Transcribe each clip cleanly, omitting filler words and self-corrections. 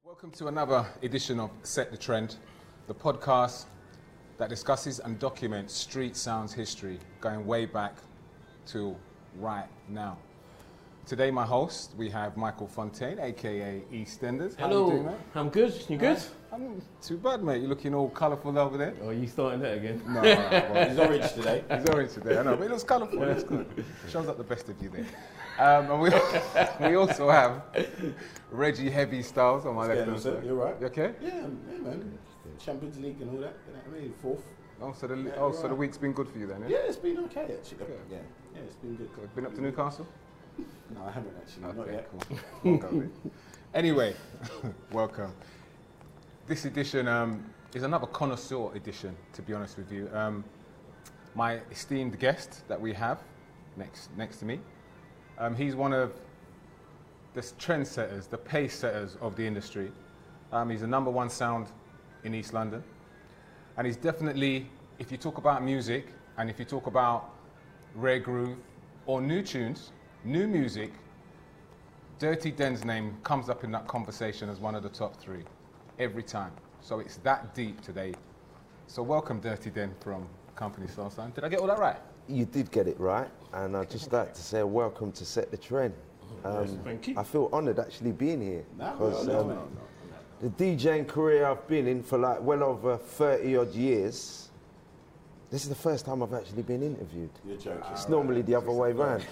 Welcome to another edition of Set the Trend, the podcast that discusses and documents street sounds history going way back to right now. Today, my host, we have Michael Fontaine, aka EastEnders. How Hello. you doing, mate? I'm good. You good? I'm not too bad, mate. You're looking all colourful over there. Oh, are you starting that again? No, well, He's orange today. he's orange today. I know, but it looks colourful. It's good. Shows up the best of you there. And we also have Reggie Heavy Styles on my left hand side. You're right. You okay? Yeah, man. Champions League and all that. You know what I mean? Fourth. So the week's been good for you then, Yeah, it's been okay actually. Good. Yeah, it's been good. Been up to Newcastle? No, I haven't actually. Not Okay, yet. cool. Welcome. Anyway, welcome. This edition is another connoisseur edition, to be honest with you. My esteemed guest that we have next to me, he's one of the trendsetters, the pace setters of the industry. He's the number one sound in East London. And he's definitely, if you talk about music, and if you talk about rare groove or new tunes, new music, Dirty Den's name comes up in that conversation as one of the top three every time. So it's that deep today. So welcome, Dirty Den from Company Soul Sound. Did I get all that right? You did get it right, and I'd just like to say welcome to Set the Trend. Thank you. I feel honoured actually being here No, because no. the DJing career I've been in for like well over 30 odd years, this is the first time I've actually been interviewed. You're joking. It's normally the other way round.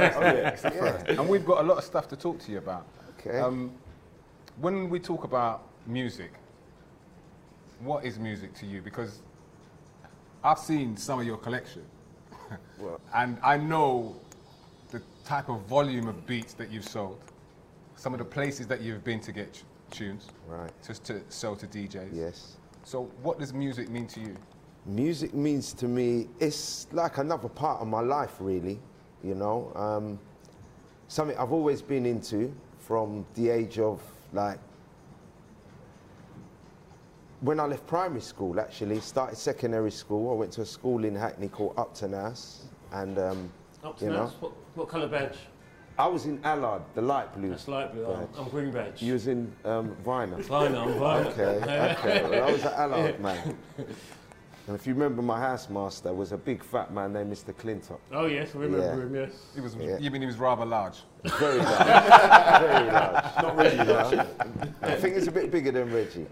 And we've got a lot of stuff to talk to you about. Okay. When we talk about music, what is music to you? Because I've seen some of your collection, Well, and I know the type of volume of beats that you've sold, some of the places that you've been to get tunes, right. just to sell to DJs. Yes. So what does music mean to you? Music means to me, it's like another part of my life, really. You know, something I've always been into from the age of like when I left primary school. Actually, started secondary school. I went to a school in Hackney called Upton House, and Up to you now. know, What colour badge? I was in Allard, the light blue. That's light blue. I'm green badge. You was in Viner. Fine, I'm fine. Okay. Well, I was at Allard, man. And if you remember, my housemaster was a big fat man named Mr. Clinton. Oh yes, I remember Yeah. him. Yes. It was, Yeah. You mean he was rather large? Very large. Very large. Not really large. I think it's a bit bigger than Reggie.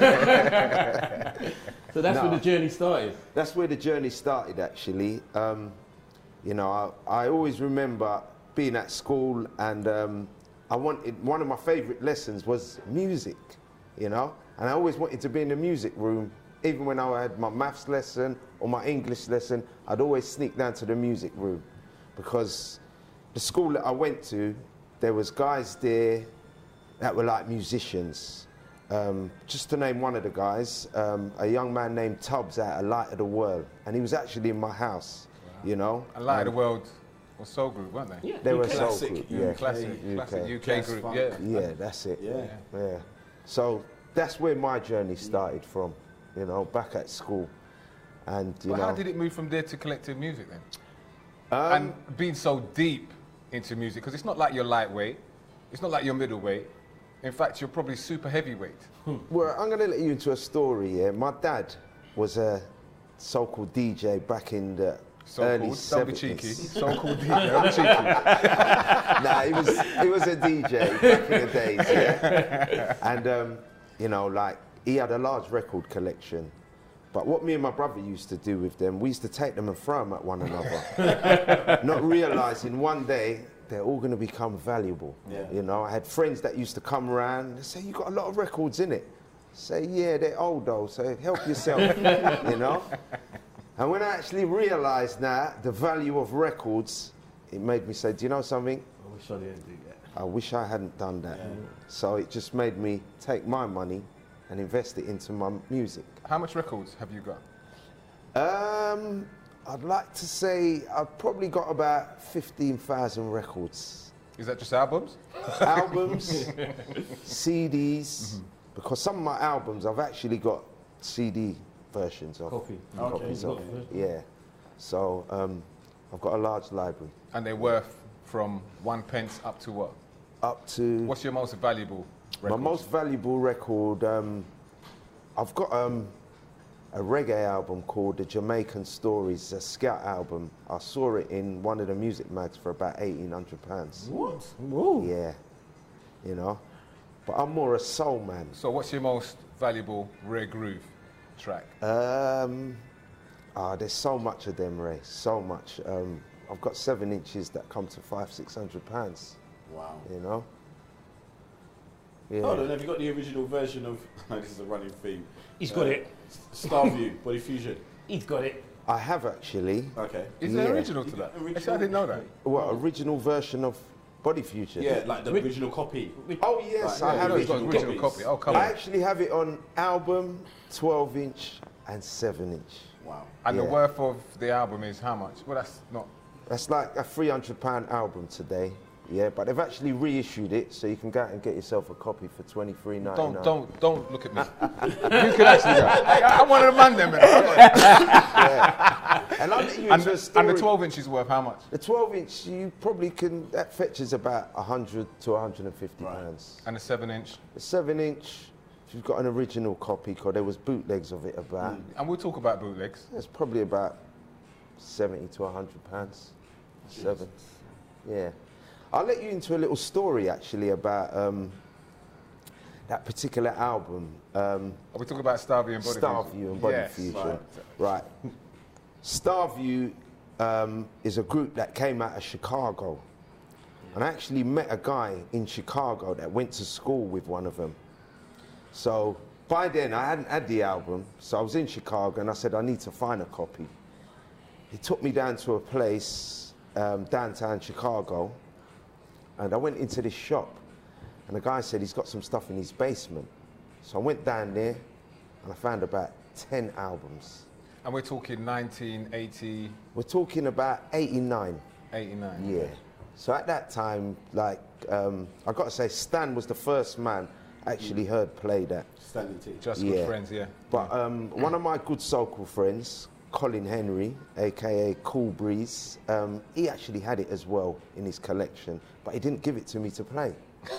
So that's No. where the journey started. That's where the journey started, actually. You know, I always remember being at school, and I wanted, one of my favourite lessons was music, you know, and I always wanted to be in the music room. Even when I had my maths lesson or my English lesson, I'd always sneak down to the music room, because the school that I went to, there was guys there that were like musicians. Just to name one of the guys, a young man named Tubbs out of Light of the World, and he was actually in my house, you know. A Light of the World was soul group, weren't they? Yeah. They were a UK. soul Classic group, UK. yeah. Classic UK Jazz group, funk. yeah. Yeah, that's it. Yeah. Yeah. So that's where my journey started from, you know, back at school. And, you But know. how did it move from there to collective music then? Um, And being so deep into music, because it's not like you're lightweight, it's not like you're middleweight. In fact, you're probably super heavyweight. Well, I'm going to let you into a story here. My dad was a so-called DJ back in the early So-called, 70s. don't be cheeky. So-called DJ, don't be cheeky. Nah, he was a DJ back in the days, yeah. And, you know, like, he had a large record collection. But what me and my brother used to do with them, we used to take them and throw them at one another. Not realising one day they're all going to become valuable. Yeah. You know, I had friends that used to come around and say, you got a lot of records in it. Say, yeah, they're old though, so help yourself, you know. And when I actually realised now the value of records, it made me say, do you know something? I wish I didn't do that. I wish I hadn't done that. Yeah. So it just made me take my money and invest it into my music. How much records have you got? I'd like to say I've probably got about 15,000 records. Is that just albums? Albums, CDs, because some of my albums I've actually got CD versions of. Copy. Copies Okay. of. Yeah. So I've got a large library. And they're worth from 1 pence up to what? Up to What's your most valuable records? My most valuable record, I've got a reggae album called The Jamaican Stories, a scout album. I saw it in one of the music mags for about £1,800. What? Whoa. Yeah, you know. But I'm more a soul man. So what's your most valuable rare groove track? There's so much of them, Ray. So much. I've got 7 inches that come to £500-600. Wow. You know. Yeah. Hold on, have you got the original version of? This is a running theme. He's got it. Starview, Body Fusion. He's got it. I have actually. Okay. Is there Yeah. original to You that? got original? Actually, I didn't know that. What original version of Body Fusion? Yeah, like the original copy. Oh yes, Right, I yeah, have No, it. it's got original original copies. copy. Oh, come I on. actually have it on album, 12-inch and 7-inch. Wow. And the yeah. worth of the album is how much? Well, that's not. That's like a £300 album today. Yeah, but they've actually reissued it, so you can go out and get yourself a copy for $23.99. Don't look at me. You can actually go. I'm one of the man then, man. Yeah. And I'll let you And into a the story. 12 inch is worth how much? The 12-inch, you probably can. That fetches about £100 to £150. And the 7 inch. The 7-inch, if you've got an original copy, because there was bootlegs of it about. And we'll talk about bootlegs. It's probably about £70 to £100. 7. Yeah. I'll let you into a little story actually about that particular album. Are we talking about Starview and Body Fusion? Starview and Body Yes. Fusion. Right. Starview is a group that came out of Chicago. And I actually met a guy in Chicago that went to school with one of them. So by then I hadn't had the album, so I was in Chicago and I said, I need to find a copy. He took me down to a place downtown Chicago, and I went into this shop, and the guy said he's got some stuff in his basement. So I went down there, and I found about 10 albums. And we're talking 1980, We're talking about 89. 89. Yeah. So at that time, like, I got to say, Stan was the first man I actually heard play that. Standing T. Just Yeah. good friends, yeah. But one of my good soulful friends, Colin Henry, aka Cool Breeze, he actually had it as well in his collection, but he didn't give it to me to play.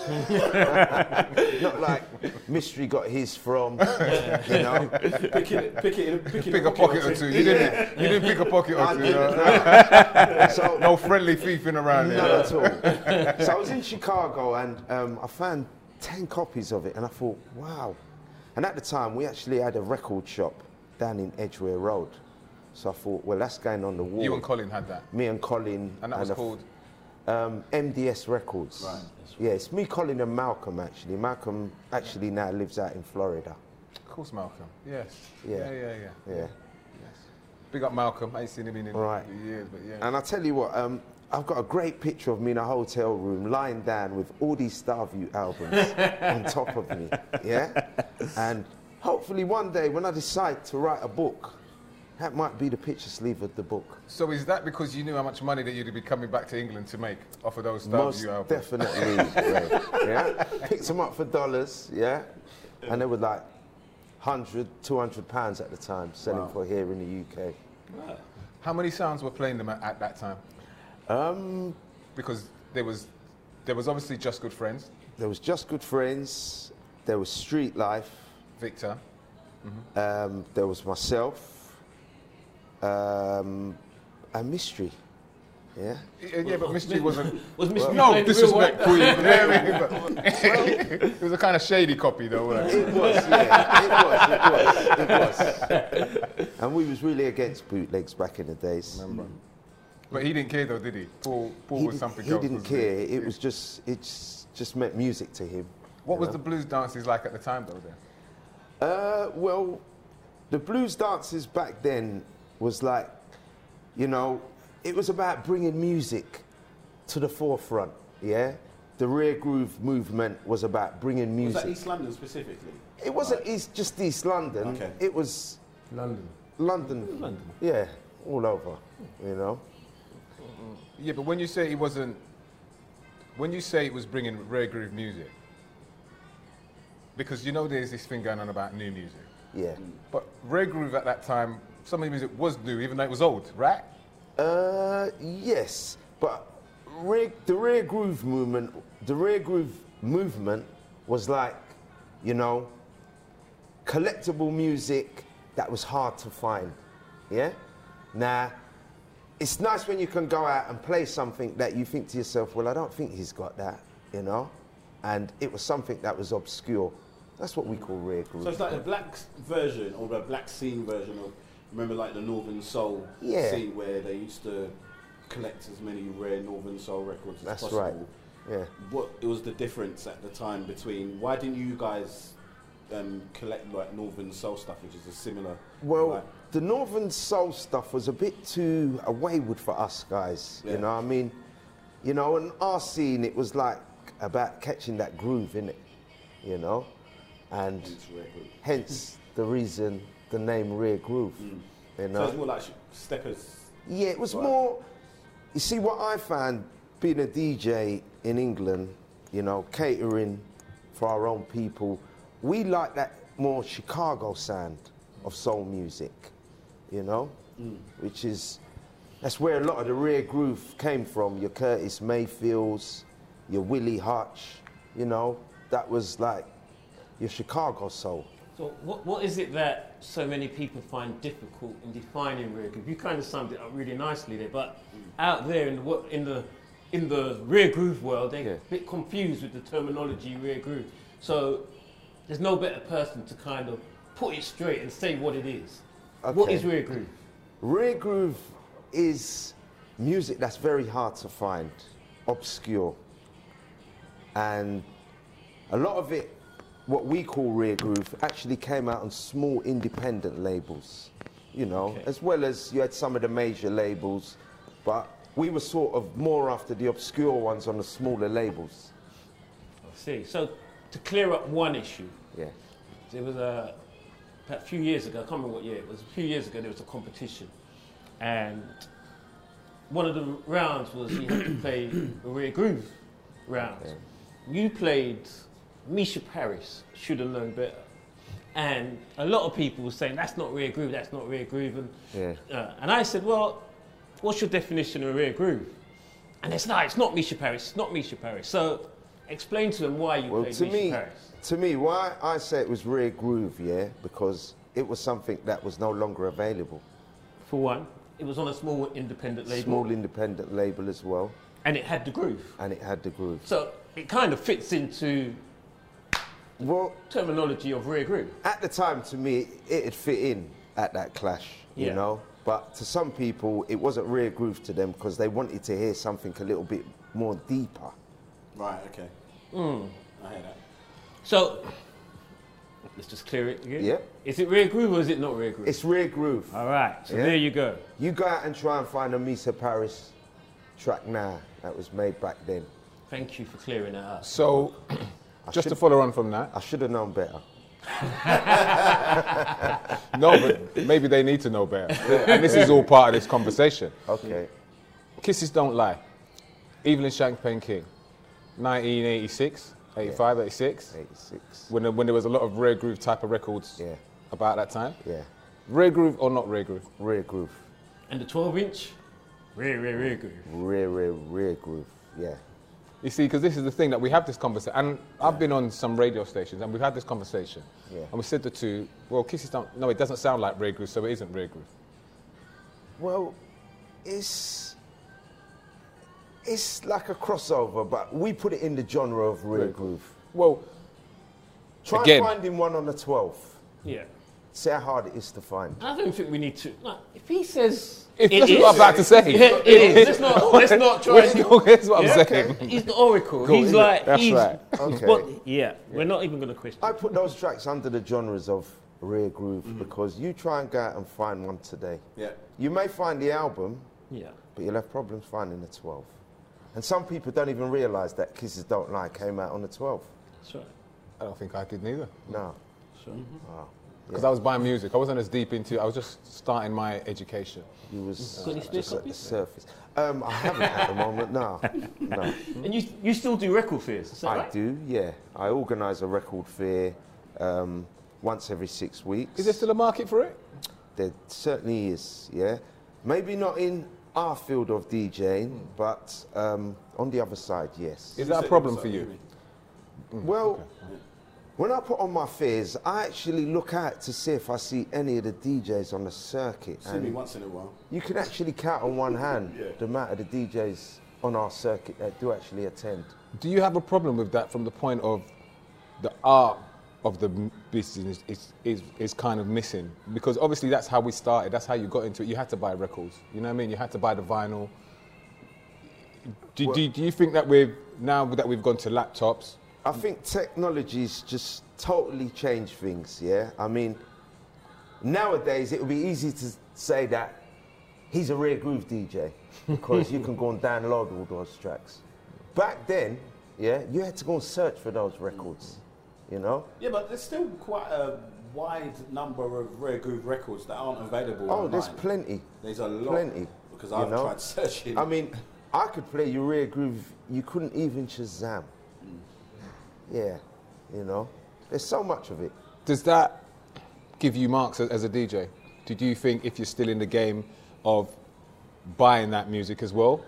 Not like Mystery got his from, you know. Pick a pocket or two. You didn't pick a pocket or two. So No friendly thieving around not there. at all. So I was in Chicago and I found 10 copies of it, and I thought, wow. And at the time, we actually had a record shop down in Edgware Road. So I thought, well, that's going on the wall. You and Colin had that. Me and Colin. And that was called? MDS Records. Right. Yeah, it's me, Colin, and Malcolm actually. Malcolm actually now lives out in Florida. Of course, Malcolm. Yes. Yeah. Yeah. Yeah. Big up Malcolm. I ain't seen him in Right. years, but yeah. And I tell you what, I've got a great picture of me in a hotel room lying down with all these Starview albums on top of me. Yeah? And hopefully one day when I decide to write a book, that might be the picture sleeve of the book. So is that because you knew how much money that you'd be coming back to England to make off of those Most Starview albums? definitely, Ray, yeah? Picked them up for dollars, yeah? And they were like £100, £200 at the time, selling for here in the UK. How many sounds were playing them at that time? Because there was obviously Just Good Friends, There was Just Good Friends, there was Street Life, Victor. there was myself, and Mystery. Yeah. Yeah, but Mystery wasn't. Was Mystery No playing real disrespect, well? Queen. It was a kind of shady copy, though. Wasn't it? It was, yeah. It was. And we was really against bootlegs back in the days. Remember. But he didn't care, though, did he? Paul was something He else. didn't wasn't care. It was just meant music to him. What you was know? the blues dances like at the time, though? Then Well, the blues dances back then was like, you know, it was about bringing music to the forefront, yeah? The rare groove movement was about bringing Was music. that East London specifically? It wasn't just East London, Okay. it was London. London. Yeah, all over, you know? yeah, but when you say it wasn't, when you say it was bringing rare groove music, because you know there's this thing going on about new music, Yeah. but rare groove at that time, some of the music was new, even though it was old, right? Yes, but the rare groove movement was like, you know, collectible music that was hard to find, yeah? Now, it's nice when you can go out and play something that you think to yourself, well, I don't think he's got that, you know? And it was something that was obscure. That's what we call rare groove. So it's like the black version or the black scene version of, remember like the Northern Soul Yeah. scene where they used to collect as many rare Northern Soul records as That's possible. right, yeah. What it was the difference at the time between, why didn't you guys collect like Northern Soul stuff, which is a similar... Well, like, the Northern Soul stuff was a bit too wayward for us guys, Yeah. you know what I mean? You know, in our scene, it was like about catching that groove, innit? You know? And hence rare groove. hence the reason the name Rare Groove, you So know? it's more like steppers. Yeah, it was Right. more, you see what I found being a DJ in England, you know, catering for our own people, we like that more Chicago sound of soul music, you know, which is, that's where a lot of the Rare Groove came from, your Curtis Mayfields, your Willie Hutch, you know, that was like your Chicago soul. So what is it that so many people find difficult in defining rare groove? You kind of summed it up really nicely there, but out there in the rare groove world, they're Yeah. a bit confused with the terminology rare groove. So there's no better person to kind of put it straight and say what it is. What Okay. is rare groove? Rare groove is music that's very hard to find, obscure. And a lot of it, what we call rare groove, actually came out on small independent labels, you know, Okay. as well as you had some of the major labels, but we were sort of more after the obscure ones on the smaller labels. I see. So to clear up one issue, Yeah. there was about a few years ago, I can't remember what year it was, a few years ago there was a competition, and one of the rounds was you had to play a rare groove round. Okay. You played Misha Paris, Should Have Known Better, and a lot of people were saying that's not rare groove, that's not rare groove, and I said, well, what's your definition of rare groove? And it's like, it's not Misha Paris, it's not Misha Paris. So explain to them why you Well, played to Misha me, Paris. to me, why I say it was rare groove, yeah, because it was something that was no longer available. For one, it was on a small independent label, Small independent label as well, and it had the groove. and it had the groove. So it kind of fits into Well, terminology of rare groove. at the time, to me, it'd fit in at that clash, you Yeah. know. But to some people, it wasn't rare groove to them because they wanted to hear something a little bit more deeper. Right, okay. I hear that. So let's just clear it again. Yeah. Is it rare groove or is it not rare groove? It's rare groove. All right. So Yeah. there you go. You go out and try and find a Misa Paris track now that was made back then. Thank you for clearing that up. So, just to should- follow on from that, I should have known better. no, but maybe they need to know better. And this is all part of this conversation. Okay. Kisses Don't Lie. Evelyn Champagne King. 1986, 85, 86. 86. When there was a lot of rare groove type of records Yeah. about that time. Yeah. Rare groove or not rare groove? Rare groove. And the 12-inch, rare groove. Rare groove. Yeah. You see, because this is the thing that we have this conversation, and I've been on some radio stations, and we've had this conversation, Yeah. and we said the two, well, Kisses Don't, no, it doesn't sound like rare groove, so it isn't rare groove. Well, it's like a crossover, but we put it in the genre of rare groove. Well, Try Again. finding one on the 12th. Yeah. See how hard it is to find. I don't think we need to. Like, if he says if it that's is, what I'm about to say. yeah, it is. Let's not try. Here's what I'm Yeah, saying. He's the oracle. Cool, he's isn't like, That's he's, right. Okay. But, yeah, we're not even going to question. I put those tracks under the genres of rare groove because you try and go out and find one today. Yeah. You may find the album, Yeah. but you'll have problems finding the 12. And some people don't even realise that Kisses Don't Lie came out on the 12th. That's right. I don't think I did neither. No. So, Because I was buying music. I wasn't as deep into it. I was just starting my education. You was Got any spare just at the copies? surface. I haven't at the moment, no. No. and you still do record fairs, is that I right? do, yeah. I organise a record fair once every 6 weeks. Is there still a market for it? There certainly is, yeah. Maybe not in our field of DJing, but on the other side, yes. Is that a problem for you? Well, when I put on my fears, I actually look out to see if I see any of the DJs on the circuit. See me once in a while. You can actually count on one hand the amount of the DJs on our circuit that do actually attend. Do you have a problem with that from the point of the art of the business is kind of missing? Because obviously that's how we started, that's how you got into it. You had to buy records, you know what I mean? You had to buy the vinyl. Do you think that now that we've gone to laptops? I think technology's just totally changed things, yeah? I mean, nowadays it would be easy to say that he's a Rare Groove DJ because you can go and download all those tracks. Back then, yeah, you had to go and search for those records, you know? Yeah, but there's still quite a wide number of Rare Groove records that aren't available online. There's plenty. There's a lot. Plenty. Because I've tried searching. I mean, I could play your Rare Groove, you couldn't even Shazam. Yeah, you know, there's so much of it. Does that give you marks as a DJ? Do you think if you're still in the game of buying that music as well?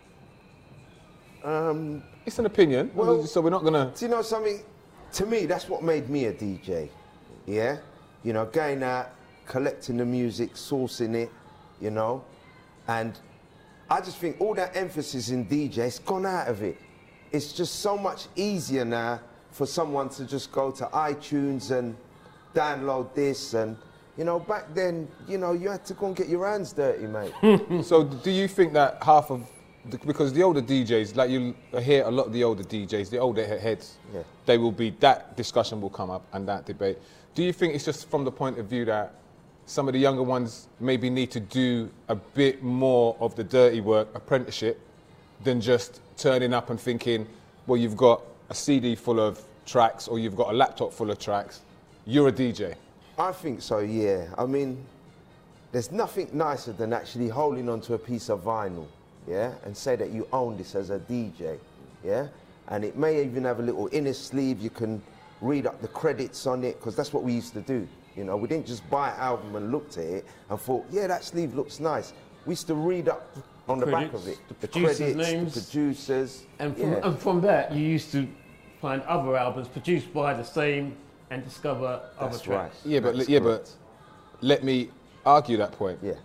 It's an opinion, well, so we're not going to... Do you know something? To me, that's what made me a DJ, yeah? You know, going out, collecting the music, sourcing it, you know? And I just think all that emphasis in DJ, it's gone out of it. It's just so much easier now for someone to just go to iTunes and download this. And, you know, back then, you know, you had to go and get your hands dirty, mate. So do you think that half of... Because the older DJs, like you hear a lot of the older DJs, the older heads, they will be... That discussion will come up and that debate. Do you think it's just from the point of view that some of the younger ones maybe need to do a bit more of the dirty work, apprenticeship, than just turning up and thinking, well, you've got a CD full of tracks or you've got a laptop full of tracks, you're a DJ? I think so, yeah. I mean, there's nothing nicer than actually holding onto a piece of vinyl, yeah, and say that you own this as a DJ, yeah? And it may even have a little inner sleeve, you can read up the credits on it, because that's what we used to do. You know, we didn't just buy an album and looked at it and thought, yeah, that sleeve looks nice. We used to read up on the back of it. The producers' names. The producers. And from that, you used to find other albums produced by the same and discover other tracks. Right. But let me argue that point. Yeah.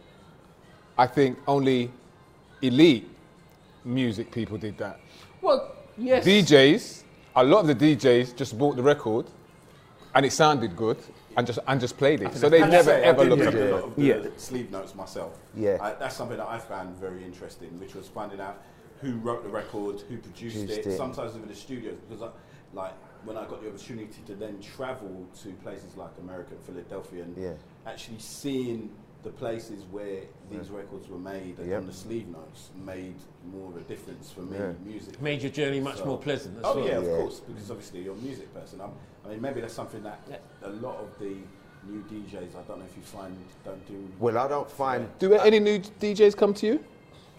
I think only elite music people did that. Well, yes. DJs, a lot of the DJs just bought the record and it sounded good and just played it. So they never ever looked at a lot of the Yeah. sleeve notes myself. Yeah. That's something that I found very interesting, which was finding out who wrote the record, who produced it, sometimes even the studios, because when I got the opportunity to then travel to places like America, Philadelphia, and actually seeing the places where these records were made and on the sleeve notes made more of a difference for me. Music made your journey much more pleasant as well. Yeah, of course, because obviously you're a music person. I mean, maybe that's something that a lot of the new DJs, I don't know if you find, don't do. Well, I don't find. Do any new DJs come to you?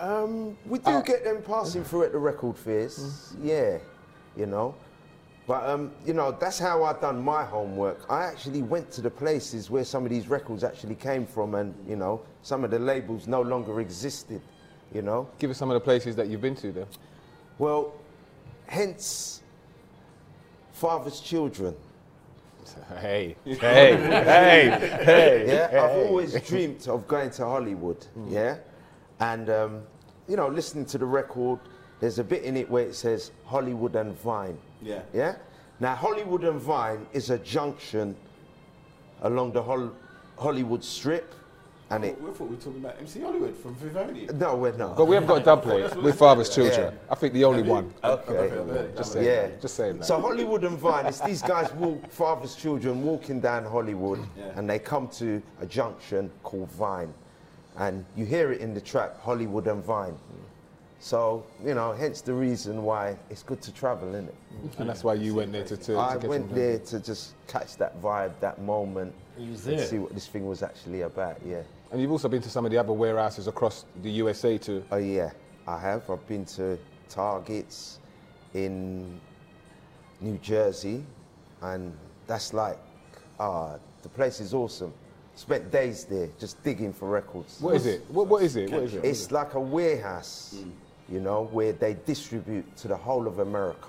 We do get them passing through at the record fairs, yeah, you know. But, you know, that's how I done my homework. I actually went to the places where some of these records actually came from and, you know, some of the labels no longer existed, you know. Give us some of the places that you've been to there. Well, hence Father's Children. Hey. Yeah, I've always dreamt of going to Hollywood, yeah? And, you know, listening to the record, there's a bit in it where it says Hollywood and Vine. Yeah. Yeah? Now, Hollywood and Vine is a junction along the Hollywood Strip. And we thought we were talking about MC Hollywood from Fifth Avenue. No, we're not. But we have got a dub plate with Father's Children. I think the only one. Okay. Just saying that. So Hollywood and Vine, it's these guys, Father's Children, walking down Hollywood, and they come to a junction called Vine. And you hear it in the track, Hollywood and Vine. So, you know, hence the reason why it's good to travel, isn't it? And that's why you went there to I get went some there to just catch that vibe, that moment, You was and there. see what this thing was actually about, yeah. And you've also been to some of the other warehouses across the USA too. Oh, yeah, I have. I've been to Targets in New Jersey, and that's like, the place is awesome. Spent days there just digging for records. What is it? What is it? What is it? It's like a warehouse, you know, where they distribute to the whole of America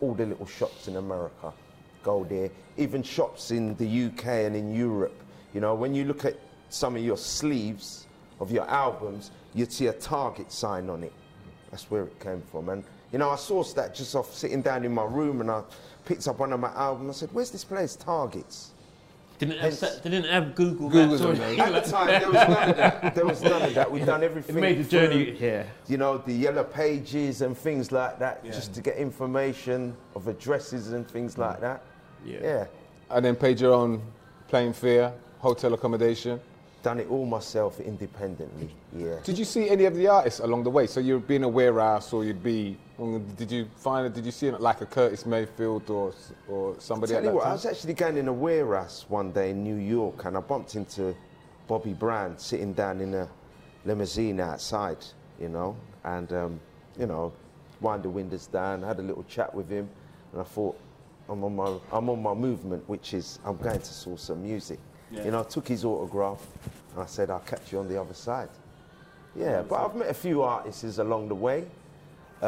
all the little shops in America. Go there. Even shops in the UK and in Europe. You know, when you look at some of your sleeves of your albums, you'd see a Target sign on it. That's where it came from. And, you know, I sourced that just off sitting down in my room, and I picked up one of my albums. I said, where's this place? Target's. They didn't have Google Maps. At the time, there was none of that. There was none of that. We've done everything. It made the journey here. You know, the yellow pages and things like that, just to get information of addresses and things like that. Yeah. And then paid your own plane fare, hotel accommodation. Done it all myself independently. Yeah. Did you see any of the artists along the way? So you'd be in a warehouse, or you'd be. Did you see like a Curtis Mayfield or somebody? Tell you what, time? I was actually going in a warehouse one day in New York, and I bumped into Bobby Brown sitting down in a limousine outside, you know, and you know, wind the windows down, had a little chat with him, and I thought, I'm on my movement, which is I'm going to source some music. Yeah. You know, I took his autograph, and I said, I'll catch you on the other side. Yeah, but I've met a few artists along the way. Who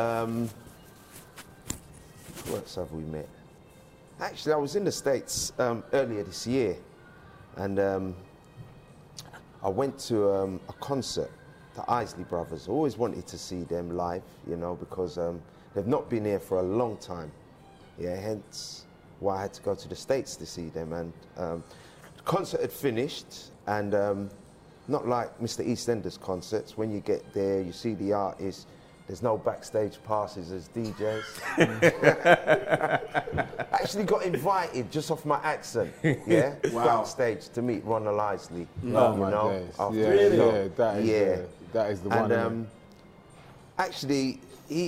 else have we met? Actually, I was in the States earlier this year, and I went to a concert, the Isley Brothers. I always wanted to see them live, you know, because they've not been here for a long time. Yeah, hence why I had to go to the States to see them. And the concert had finished, and not like Mr. EastEnders concerts. When you get there, you see the artists. There's no backstage passes as DJs. Actually got invited just off my accent, yeah, backstage to meet Ronald Isley. Oh my days! Yeah, that is the one. And actually,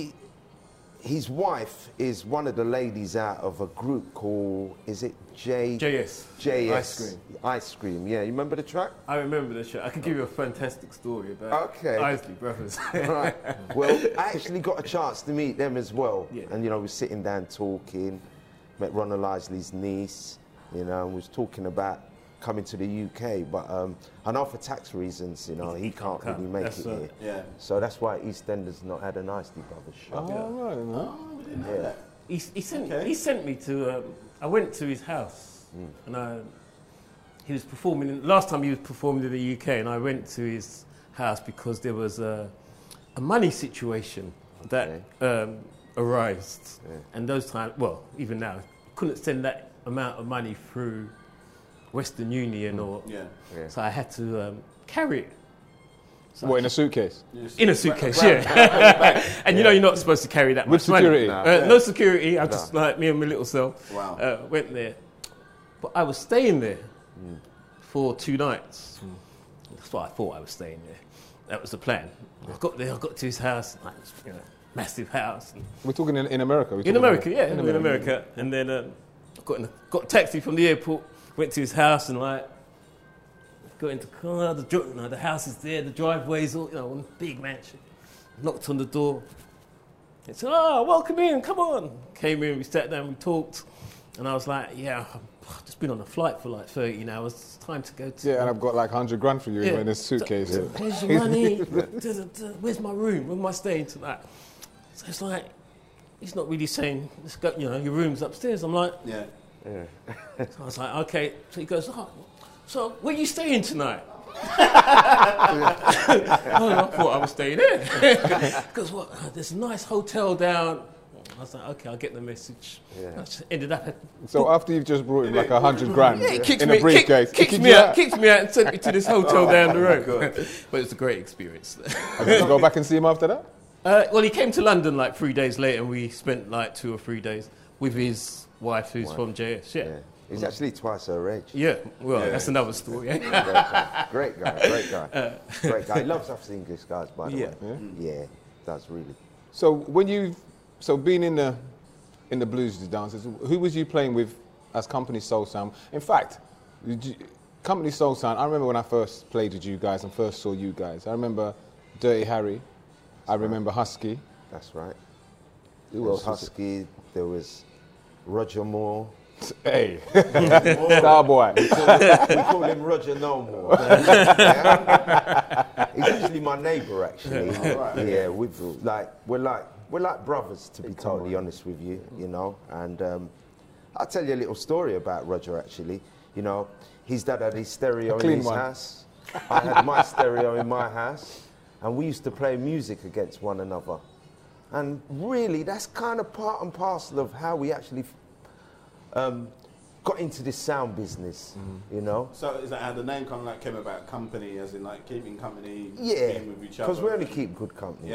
his wife is one of the ladies out of a group called, is it JS? Ice Cream, yeah. You remember the track? I remember the track. I can give you a fantastic story about Isley Brothers. Right. Well, I actually got a chance to meet them as well. Yeah. And, you know, we were sitting down talking, met Ronald Isley's niece, you know, and was talking about coming to the UK, but I know for tax reasons, you know, he can't really make it here. Yeah. So that's why EastEnders not had an Isley Brothers show. Right. He sent me to. I went to his house, and he was performing. Last time he was performing in the UK, and I went to his house because there was a money situation that arose, and those times, well, even now, couldn't send that amount of money through Western Union so I had to carry it. So in a suitcase? In a suitcase, yeah. And you know you're not supposed to carry that much money. With security? No security. I just like me and my little self went there. But I was staying there for 2 nights. That's why I thought I was staying there. That was the plan. I got there. I got to his house. Like, you know, massive house. We're talking in America. In America, yeah, in America. And then got a taxi from the airport. Went to his house and like got into the car. The house is there, the driveway's all, you know, one big mansion. Knocked on the door. He said, "Oh, welcome in, come on." Came in, we sat down, we talked, and I was like, "Yeah, I've just been on a flight for like 13 hours. It's time to go to." Yeah, and I've got like 100 grand for you in this suitcase. So, here's your money. Where's my room? Where am I staying tonight? So it's like he's not really saying, "Let's go." You know, your room's upstairs. I'm like, yeah. So I was like, okay. So he goes, "Oh, so where are you staying tonight?" I thought I was staying there. Because there's a nice hotel down. I was like, okay, I'll get the message. Yeah. I just ended up. So after you've just brought him like 100 grand in a briefcase, kicked me out and sent me to this hotel down the road. But it was a great experience. Did you go back and see him after that? Well, he came to London like 3 days later, and we spent like 2 or 3 days with his wife, who's from JS. Yeah. He's actually twice her age. Yeah, well, that's another story. Great guy. Great guy. He loves us English guys, by the way. Yeah, does really. So when being in the blues dancers, who was you playing with as Company Soul Sound? In fact, Company Soul Sound, I remember when I first played with you guys and first saw you guys. I remember Dirty Harry. I remember Husky. That's right. Who else? Husky. There was Roger Moore. Hey, Starboy. We call him Roger No More. He's actually my neighbour, actually. Yeah, we're like we're like brothers, to be totally honest with you, you know. And I'll tell you a little story about Roger, actually. You know, his dad had his stereo in his house. I had my stereo in my house. And we used to play music against one another. And really, that's kind of part and parcel of how we actually got into this sound business, you know. So is that how the name kind of like came about? Company, as in like keeping company, yeah, being with each other? Because we only keep good company.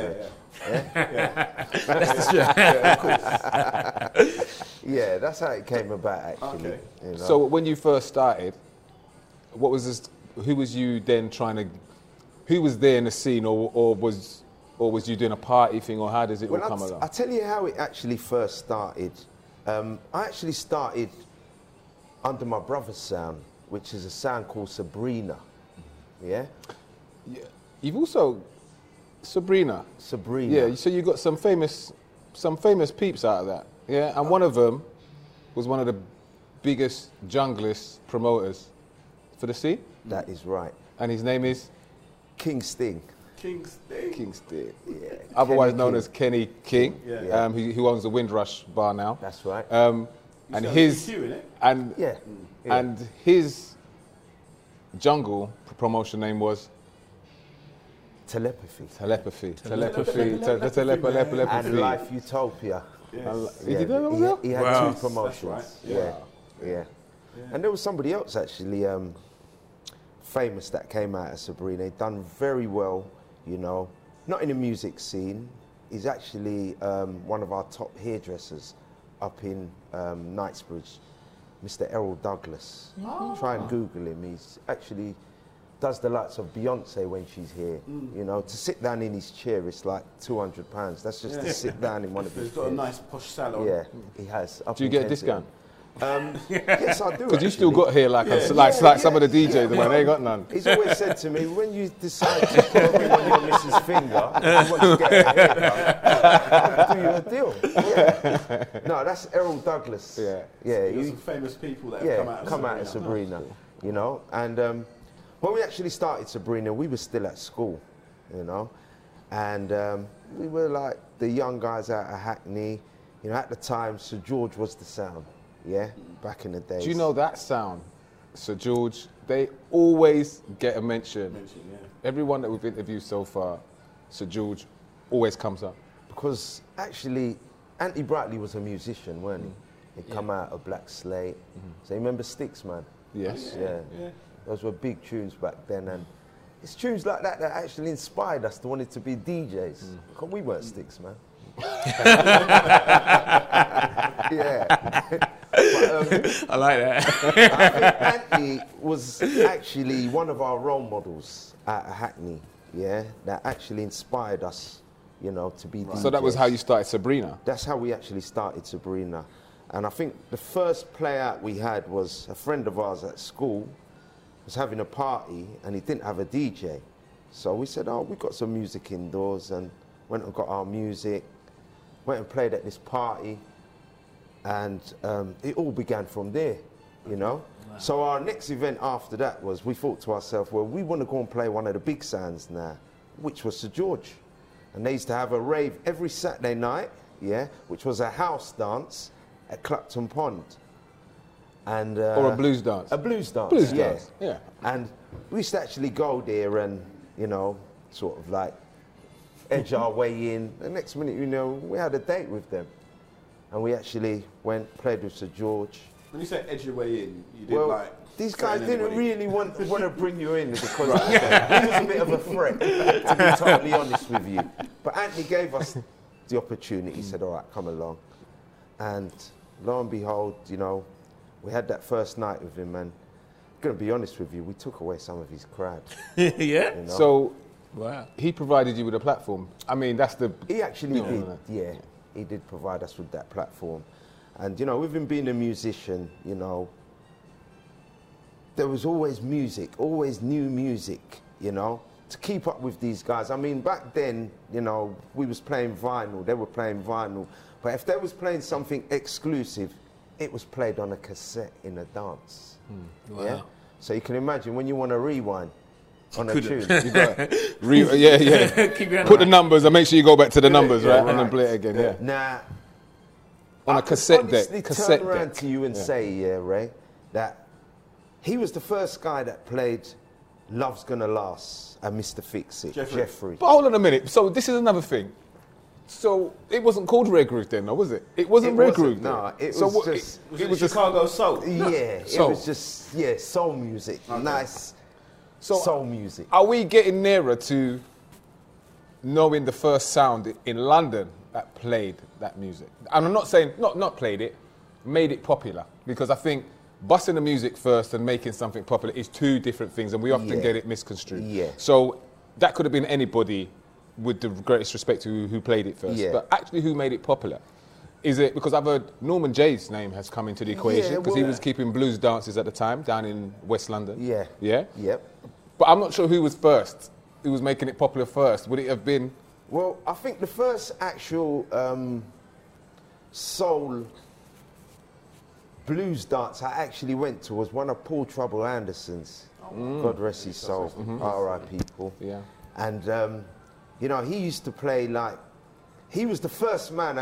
Yeah, that's how it came about, actually. Okay. You know? So when you first started, what was this? Who was you then trying to? Who was there in the scene, or was you doing a party thing, or how does it all come along? I'll tell you how it actually first started. I actually started under my brother's sound, which is a sound called Sabrina. Yeah? You've also Sabrina. Yeah, so you got some famous peeps out of that. Yeah, and one of them was one of the biggest junglist promoters for the scene. That is right. And his name is King Sting. King Sting. Yeah. Otherwise known as Kenny King, Yeah. who owns the Windrush bar now. That's right. And his his jungle promotion name was Telepathy. And Life Utopia. Yes. He did that over there? He had Wow. 2 promotions. That's right. Yeah. And there was somebody else actually famous that came out of Sabrina. He'd done very well, you know, not in the music scene. He's actually one of our top hairdressers up in Knightsbridge, Mr. Errol Douglas. Try and Google him. He's actually does the likes of Beyonce when she's here. You know, to sit down in his chair, it's like £200. That's just to sit down in one of his He's got a nice posh salon. Yeah, he has. Do you get a discount? Yes, I do. Because you still got hair like some of the DJs, the they ain't got none. He's always said to me, when you decide to put a ring on your missus' finger, and you want to get a haircut, I'll do you a deal. Yeah. No, that's Errol Douglas. Yeah. There's some famous people that have come out of Sabrina. You know, and when we actually started Sabrina, we were still at school, you know, and we were like the young guys out of Hackney. You know, at the time, Sir George was the sound. Yeah, back in the days. Do you know that sound, Sir George? They always get a mention. Everyone that we've interviewed so far, Sir George always comes up. Because actually, Anthony Brightly was a musician, weren't he? He'd come out of Black Slate. So you remember Sticks, man? Yes. Yeah. Those were big tunes back then, and it's tunes like that that actually inspired us to want to be DJs. Because we weren't Sticks, man. Yeah. But, I like that. I think Anthony was actually one of our role models at Hackney, yeah, that actually inspired us, you know, to be DJs. So that was how you started Sabrina? That's how we actually started Sabrina. And I think the first play out we had was a friend of ours at school was having a party and he didn't have a DJ. So we said, oh, we got some music indoors, and went and got our music, went and played at this party. And it all began from there, you know. Wow. So our next event after that was, we thought to ourselves, well, we want to go and play one of the big sounds now, which was Sir George. And they used to have a rave every Saturday night, yeah, which was a house dance at Clapton Pond. And or a blues dance. A blues dance, dance, yeah. And we used to actually go there and, you know, sort of like edge our way in. The next minute, you know, we had a date with them. And we actually went, played with Sir George. When you say edge your way in, you didn't like... These guys didn't really want to bring you in because he was a bit of a threat, to be totally honest with you. But Anthony gave us the opportunity. He said, all right, come along. And lo and behold, you know, we had that first night with him, and I'm going to be honest with you, we took away some of his crowd. Yeah? You know? So, wow. He provided you with a platform. I mean, that's the... He actually did, yeah. He did provide us with that platform. And, you know, with him being a musician, you know, there was always music, always new music, you know, to keep up with these guys. I mean, back then, you know, we was playing vinyl, they were playing vinyl. But if they was playing something exclusive, it was played on a cassette in a dance. Wow. Yeah? So you can imagine when you want to rewind on a tune, Put the numbers and make sure you go back to the numbers, right? And then play it again, yeah. Now, on a cassette deck. Turn around to you and say, Ray, that he was the first guy that played Love's Gonna Last and Mr. Fix-It, Jeffrey. But hold on a minute. So this is another thing. So it wasn't called Rare Groove then, though, was it? It wasn't Rare Groove. No, it so was just... It was Chicago soul? Yeah, soul. It was just, soul music. Okay. Nice soul music. Are we getting nearer to knowing the first sound in London that played that music? And I'm not saying, not played it, made it popular. Because I think busting the music first and making something popular is two different things, and we often get it misconstrued. Yeah. So that could have been anybody, with the greatest respect to who played it first. But actually who made it popular? Is it, because I've heard Norman Jay's name has come into the equation, because he was keeping blues dances at the time down in West London. Yeah. Yeah? Yep. But I'm not sure who was first, who was making it popular first. Would it have been... Well, I think the first actual soul blues dance I actually went to was one of Paul Trouble Anderson's. God rest his soul. R.I.P. Paul. Yeah. And, you know, he used to play like... He was the first man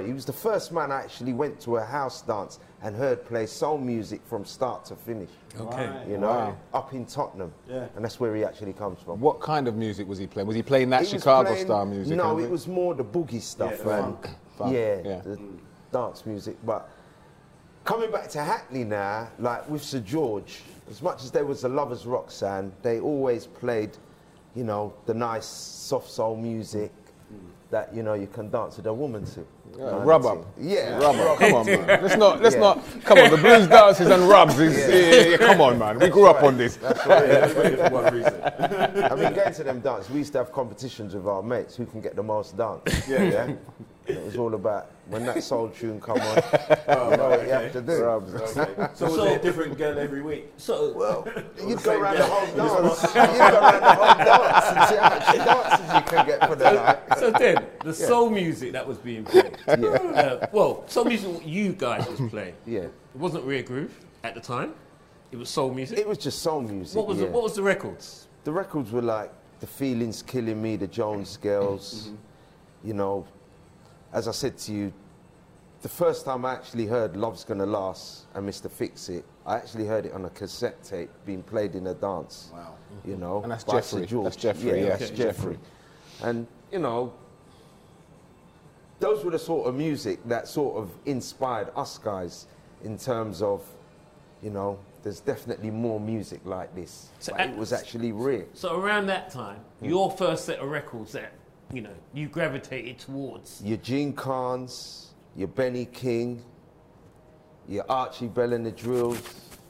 I actually went to a house dance and heard play soul music from start to finish. Okay. You know, up in Tottenham. Yeah. And that's where he actually comes from. What kind of music was he playing? Was he playing that Chicago-style music? No, it was more the boogie stuff. Funk. The dance music. But coming back to Hackney now, like with Sir George, as much as there was a Lovers Rock sound, they always played, you know, the nice soft soul music that, you know, you can dance with a woman to. Rub up. Yeah. Rub up. Come on, man. Let's not. Come on, the blues dances and rubs is. Come on, man. We grew up on this. That's right. For one reason. I mean, going to them dances, we used to have competitions with our mates who can get the most dance. Yeah. It was all about when that soul tune come on. You know what you have to do. Okay. So was there a different girl every week? Well, you'd go around the whole dance. You'd go around the whole dance and see how much dances you can get for the night. So then, the soul music that was being played. Soul music what you guys was playing. Yeah. It wasn't Rare Groove at the time. It was soul music. It was just soul music. What was the records? The records were like The Feeling's Killing Me, the Jones Girls. You know, as I said to you, the first time I actually heard Love's Gonna Last and Mr. Fix-It, I actually heard it on a cassette tape being played in a dance. Wow. You know, and that's by Jeffrey. Sir George. That's Jeffrey. Yeah, that's Jeffrey. And you know, those were the sort of music that sort of inspired us guys in terms of, you know, there's definitely more music like this. So it was actually real. So around that time, your first set of records that, you know, you gravitated towards? Your Gene Carnes, your Benny King, your Archie Bell and the Drills,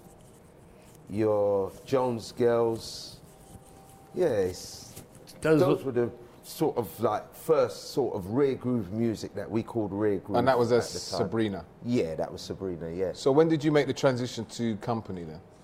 your Jones Girls. Yes, those were the sort of like first sort of rare groove music that we called rare groove. And that was Sabrina? Yeah, that was Sabrina, yeah. So when did you make the transition to company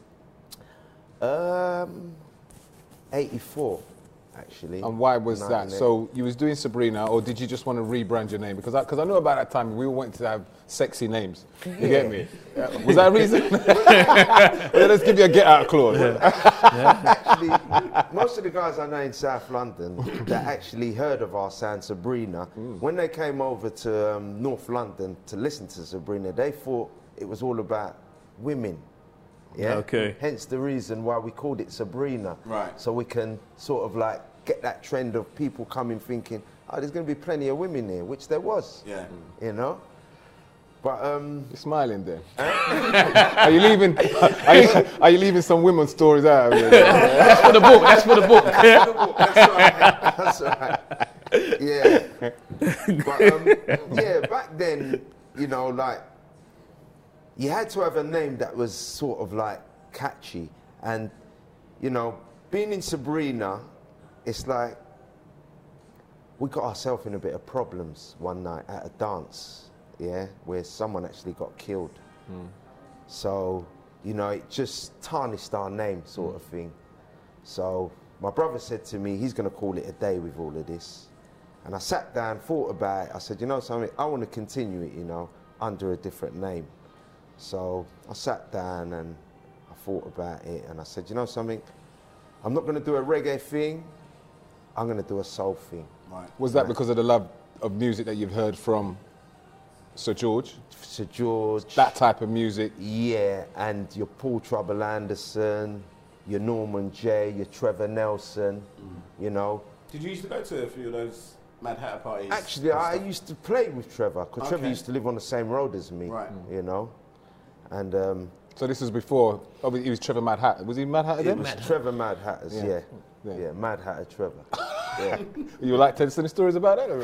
then? 84. Actually. And why was that? So you was doing Sabrina, or did you just want to rebrand your name? Because I know about that time we all wanted to have sexy names. You get me? Was that a reason? Let's give you a get out clause. Actually, most of the guys I know in South London that actually heard of our sound Sabrina, when they came over to North London to listen to Sabrina, they thought it was all about women. Yeah. Okay. Hence the reason why we called it Sabrina. Right. So we can sort of like get that trend of people coming thinking, oh, there's going to be plenty of women here, which there was. Yeah. You know. But you're smiling there. Are you leaving? Are you leaving some women's stories out? That's for the book. That's for the book. That's right. Yeah. But yeah, back then, you know, like, you had to have a name that was sort of like catchy. And, you know, being in Sabrina, it's like we got ourselves in a bit of problems one night at a dance, yeah, where someone actually got killed. So, you know, it just tarnished our name sort of thing. So my brother said to me, he's going to call it a day with all of this. And I sat down, thought about it. I said, you know something, I want to continue it, you know, under a different name. So I sat down and I thought about it and I said, you know something, I'm not going to do a reggae thing, I'm going to do a soul thing. Right. Was that because of the love of music that you've heard from Sir George? Sir George. That type of music? Yeah, and your Paul Trouble Anderson, your Norman Jay, your Trevor Nelson, you know. Did you used to go to a few of those Mad Hatter parties? Actually, I used to play with Trevor, because Trevor used to live on the same road as me, you know. And so this was before, he was Trevor Mad Hatter. Was he Mad Hatter then? It was Trevor Mad Hatters, yeah. Mad Hatter Trevor. Yeah. You like telling any stories about that?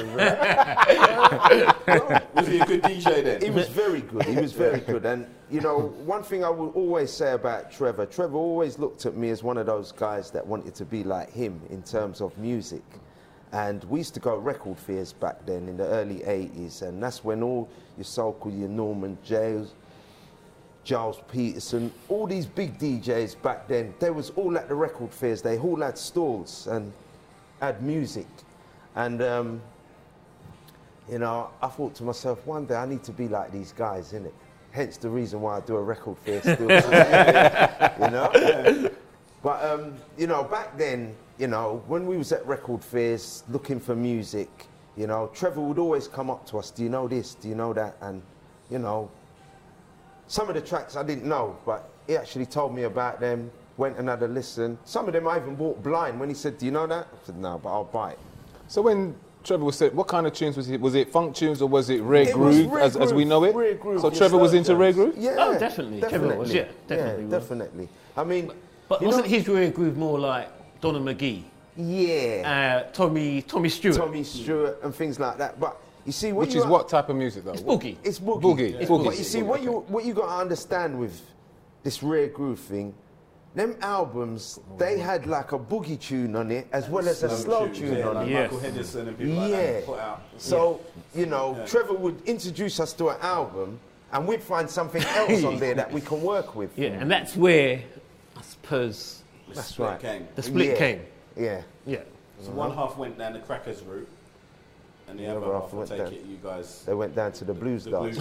Was he a good DJ then? He was very good. He was very good. And, you know, one thing I will always say about Trevor always looked at me as one of those guys that wanted to be like him in terms of music. And we used to go record fairs back then in the early 80s. And that's when all your so-called, your Norman Jay's, Giles Peterson, all these big DJs back then, they was all at the record fairs. They all had stalls and had music. And, you know, I thought to myself, one day I need to be like these guys, innit? Hence the reason why I do a record fair still today, you know? But, you know, back then, you know, when we was at record fairs looking for music, you know, Trevor would always come up to us, do you know this, do you know that? And, you know, some of the tracks I didn't know, but he actually told me about them, went and had a listen. Some of them I even bought blind when he said, do you know that? I said, no, but I'll buy it. So when Trevor was said, what kind of tunes was it? Was it funk tunes or was it rare groove as we know it? Rare groove. So Trevor was into rare groove? Yeah. Oh, definitely. Trevor was, yeah, definitely. Yeah, definitely. I mean... But wasn't his rare groove more like Donna McGee? Yeah. Tommy Stewart. Tommy Stewart and things like that. But you see, which is what type of music though? It's boogie. It's boogie. Boogie. It's boogie. But you see, what you got to understand with this rare groove thing, them albums, they had like a boogie tune on it as well as a slow tune on it. Michael Henderson and people like that put out. So, you know, Trevor would introduce us to an album and we'd find something else on there that we can work with. Yeah, and that's where, I suppose, the split came. Yeah. Yeah. So one half went down the Crackers route, and the other half, I take it, you guys... They went down to the blues dance.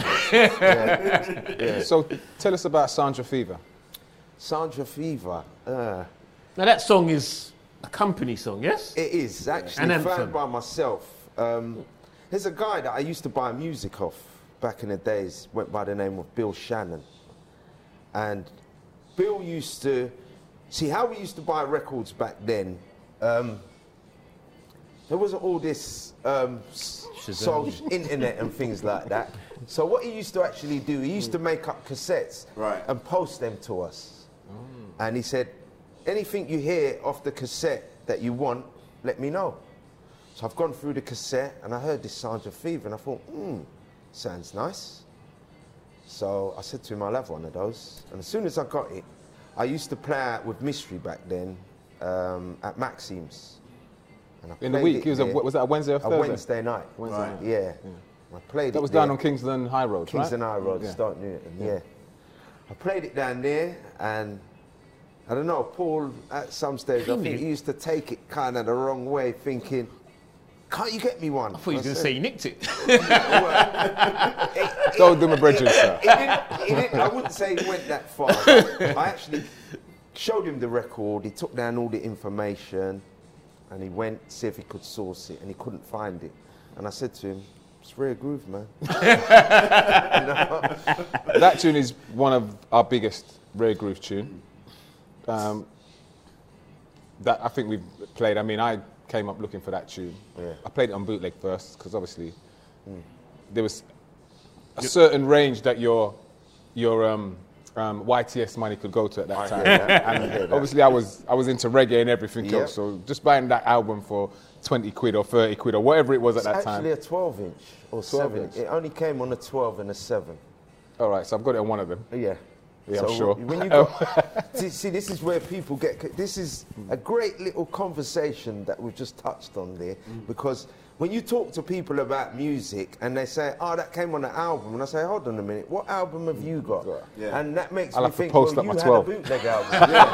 Yeah. So tell us about Sandra Fever. Sandra Fever. Now that song is a company song, yes? It is, actually, found by myself. There's a guy that I used to buy music off back in the days, went by the name of Bill Shannon. And Bill used to... See, how we used to buy records back then, there wasn't all this social internet and things like that. So what he used to actually do, he used to make up cassettes and post them to us. And he said, anything you hear off the cassette that you want, let me know. So I've gone through the cassette and I heard this Sandra Fever and I thought, sounds nice. So I said to him, I'll have one of those. And as soon as I got it, I used to play out with Mystery back then at Maxim's. And I in the week? Was that a Wednesday or Thursday? A Wednesday night. Wednesday night. Yeah. I played that was down on Kingston High Road, Kingston High Road, Stoke Newton, yeah. I played it down there and I don't know, Paul at some stage, I think he used to take it kind of the wrong way, thinking, can't you get me one? I thought you were going to say you nicked it. Don't do my bridges, sir. I wouldn't say he went that far. I actually showed him the record, he took down all the information, and he went to see if he could source it, and he couldn't find it. And I said to him, it's rare groove, man. That tune is one of our biggest rare groove tune. That I think we've played. I mean, I came up looking for that tune. Yeah. I played it on bootleg first because obviously there was a certain range that your YTS money could go to at that time. And obviously I was into reggae and everything else. So just buying that album for 20 quid or 30 quid or whatever it was at that time. It's actually a 12-inch or 7. It only came on a 12 and a 7. All right, so I've got it on one of them. Yeah. Yeah, I'm sure. When you see, this is where people get... This is a great little conversation that we've just touched on there, because when you talk to people about music and they say, oh, that came on an album, and I say, hold on a minute, what album have you got? Yeah. And that makes me think, well, you had a bootleg album.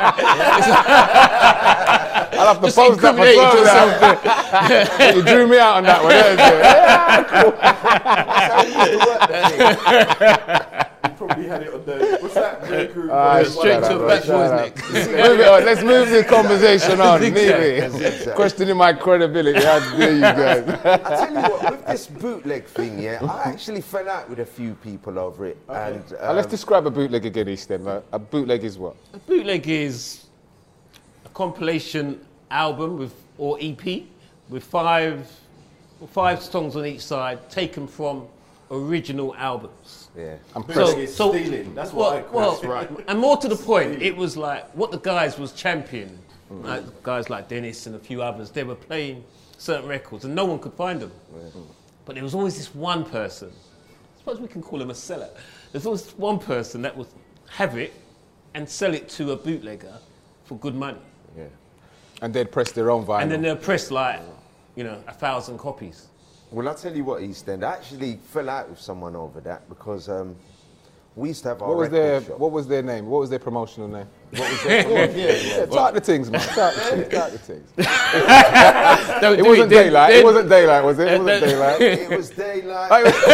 I'll have to post up my 12. You drew me out on that one. That's how we used to work the thing. probably had it on the, what's that? Straight to the back boy's neck. Move it on. Let's move the conversation on. Zigzag. Maybe. Questioning my credibility. How dare you guys? I tell you what, with this bootleg thing, yeah, I actually fell out with a few people over it. Okay. And Let's describe a bootleg again, Easton. A bootleg is what? A bootleg is a compilation album or EP with five songs on each side taken from original albums. yeah. Stealing. That's what well, that's right. And more to the point, it was like what the guys was championing. Like guys like Dennis and a few others, they were playing certain records and no one could find them. But there was always this one person, I suppose we can call him a seller. There's always one person that would have it and sell it to a bootlegger for good money. Yeah. And they'd press their own vinyl. And then they'll press like, 1,000 copies. Well, I'll tell you what, East End, I actually fell out with someone over that because we used to have our record shop. What was their name? What was their promotional name? What was their yeah, talk the things, man. Talk the things. It wasn't Daylight. It wasn't Daylight, was it? It wasn't Daylight. It was Daylight.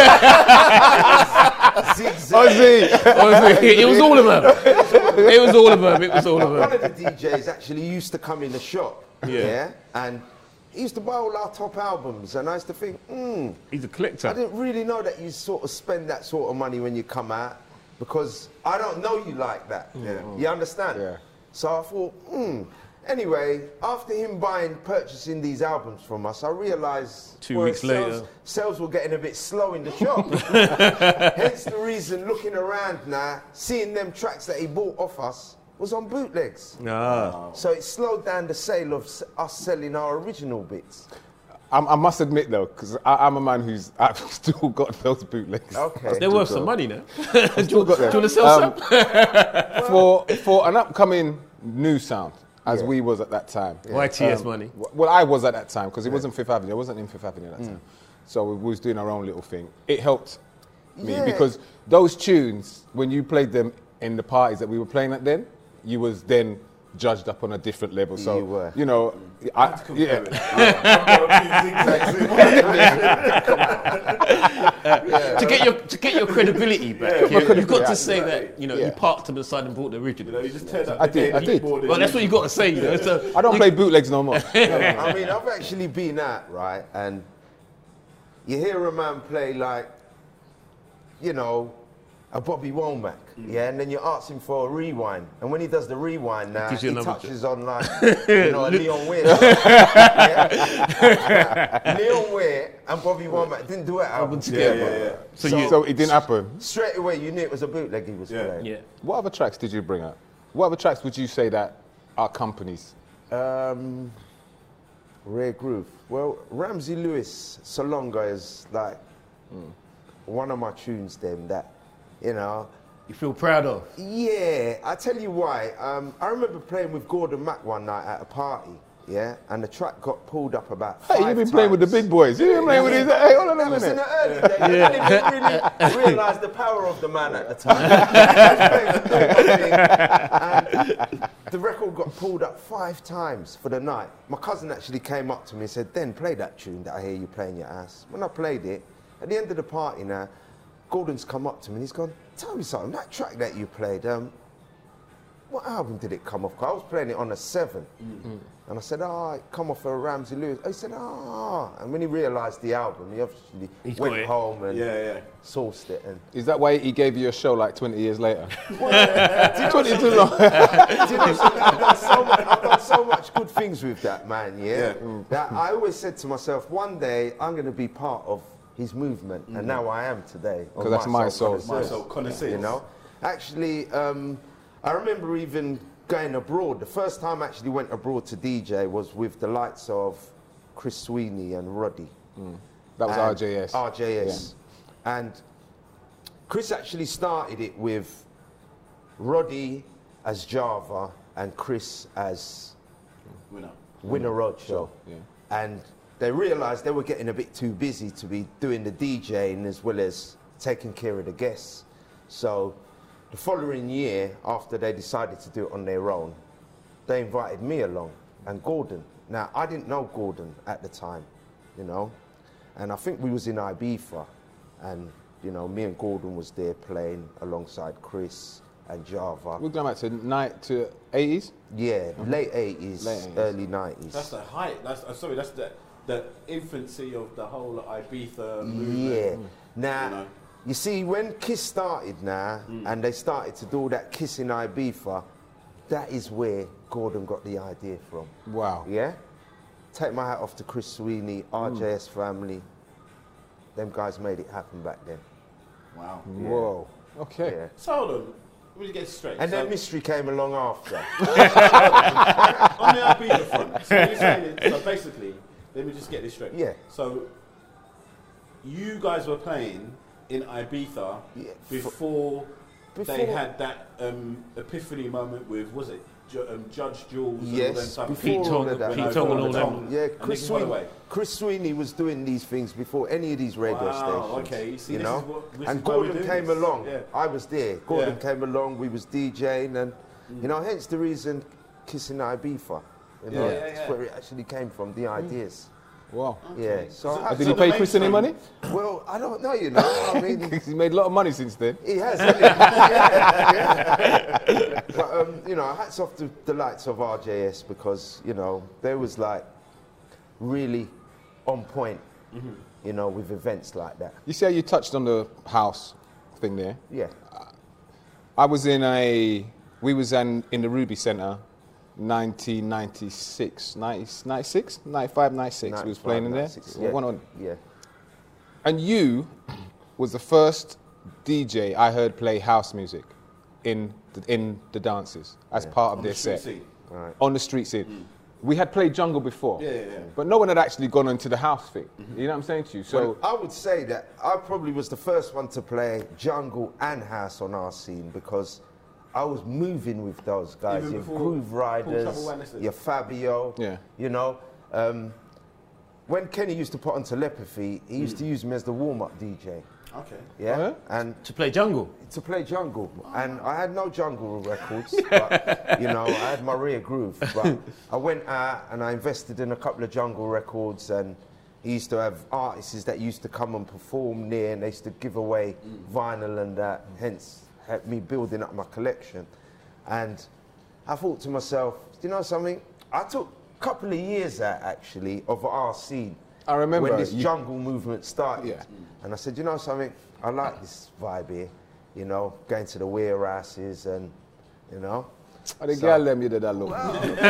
Zigzag. Ozzy. It was all of them. It was all of them. It was all of them. One of the DJs actually used to come in the shop, and he used to buy all our top albums, and I used to think, He's a collector. I didn't really know that you sort of spend that sort of money when you come out, because I don't know you like that. You understand? Yeah. So I thought, Anyway, after him purchasing these albums from us, I realised 2 weeks later, sales were getting a bit slow in the shop. Hence the reason, looking around now, seeing them tracks that he bought off us was on bootlegs. So it slowed down the sale of us selling our original bits. I must admit though, because I'm a man I've still got those bootlegs. Okay. they're worth some money now. Still got them. Do you want to sell some? For an upcoming new sound, as we was at that time. YTS money. Well, I was at that time because it wasn't Fifth Avenue. I wasn't in Fifth Avenue at that time. So we was doing our own little thing. It helped me because those tunes, when you played them in the parties that we were playing at then, you was then judged up on a different level. So, you were. To get your credibility back, you've got to say that you parked them aside and brought the original. You just turned up I did. Well, that's what you got to say. So I don't play bootlegs no more. I mean, I've actually been out, right, and you hear a man play like, a Bobby Womack, and then you ask him for a rewind, and when he does the rewind now, he touches on like, a Leon Weir. Leon Weir and Bobby Womack didn't do it album together. So it didn't happen. Straight away, you knew it was a bootleg he was playing. Yeah. What other tracks did you bring out? What other tracks would you say that are companies? Rare Groove. Well, Ramsey Lewis, Salonga is like one of my tunes, them that, You feel proud of? Yeah, I tell you why. I remember playing with Gordon Mack one night at a party, and the track got pulled up about 5 times. Hey, you've been playing with the big boys. You've been playing with these. Hey, hold on a That was in minute. the early days. I didn't really realise the power of the man at the time. And the record got pulled up 5 times for the night. My cousin actually came up to me and said, "Den, play that tune that I hear you playing your ass." When I played it, at the end of the party now, Gordon's come up to me and he's gone, "Tell me something, that track that you played, what album did it come off?" 'Cause I was playing it on a 7. And I said, it come off a Ramsey Lewis. He said, And when he realised the album, he obviously went home and sourced it. And Is that why he gave you a show like 20 years later? 22 long. I've done so much good things with that man, that I always said to myself, one day I'm going to be part of his movement, and now I am today. Because that's my soul. My soul connoisseur. Actually, I remember even going abroad. The first time I actually went abroad to DJ was with the likes of Chris Sweeney and Roddy. That was RJS. RJS. Yeah. And Chris actually started it with Roddy as Java and Chris as Winner Roadshow. Yeah. And they realised they were getting a bit too busy to be doing the DJing as well as taking care of the guests. So the following year, after they decided to do it on their own, they invited me along and Gordon. Now, I didn't know Gordon at the time, and I think we was in Ibiza, and you know, me and Gordon was there playing alongside Chris and Java. We're going back to 80s? Yeah, late 80s, early 90s. That's the height. That's the infancy of the whole Ibiza movement. Yeah. Now, you see, when Kiss started now, and they started to do all that Kiss in Ibiza, that is where Gordon got the idea from. Wow. Yeah? Take my hat off to Chris Sweeney, RJS family. Them guys made it happen back then. Wow. Yeah. Whoa. Okay. Yeah. So hold on. Let me get straight. And then Mystery came along after. On the Ibiza front. So basically, let me just get this straight. Yeah. So you guys were playing in Ibiza before they had that epiphany moment with, was it Judge Jules? Yes, and Pete Tong and all them. Yeah, Chris Sweeney was doing these things before any of these radio stations. Okay, see, you this know? is what, this and is why we're Gordon doing came this. along. Yeah. I was there. Gordon came along. We was DJing, and you know, hence the reason Kissing Ibiza. You know, that's where it actually came from. The ideas. Wow. Yeah. So did he pay Chris any money? Well, I don't know. You know, I mean, He made a lot of money since then. he has. Hasn't he? Yeah. But you know, hats off to the likes of RJS, because you know they was like really on point. You know, with events like that. You see how you touched on the house thing there? Yeah. I was we was in the Ruby Centre, 1996, 96, 95, 96. We was playing in there. 96, Yeah. And you was the first DJ I heard play house music in the dances as part of their set. Right. On the street scene. We had played jungle before, but no one had actually gone into the house thing. You know what I'm saying to you? So Well, I would say that I probably was the first one to play jungle and house on our scene, because I was moving with those guys. Even Your before Groove Riders, Paul Trouble your Fabio. Yeah. You know, when Kenny used to put on Telepathy, he used to use me as the warm-up DJ. Okay. Yeah. Oh, yeah? And To play jungle. to play jungle, and I had no jungle records, but you know, I had my rear groove. But I went out and I invested in a couple of jungle records, and he used to have artists that used to come and perform there, and they used to give away vinyl and that. Hence, had me building up my collection. And I thought to myself, you know something? I took a couple of years out actually of our scene. I remember when this jungle movement started. Yeah. And I said, you know something? I like this vibe here. You know, going to the warehouses and, you know. Oh, the girl them you did that look. You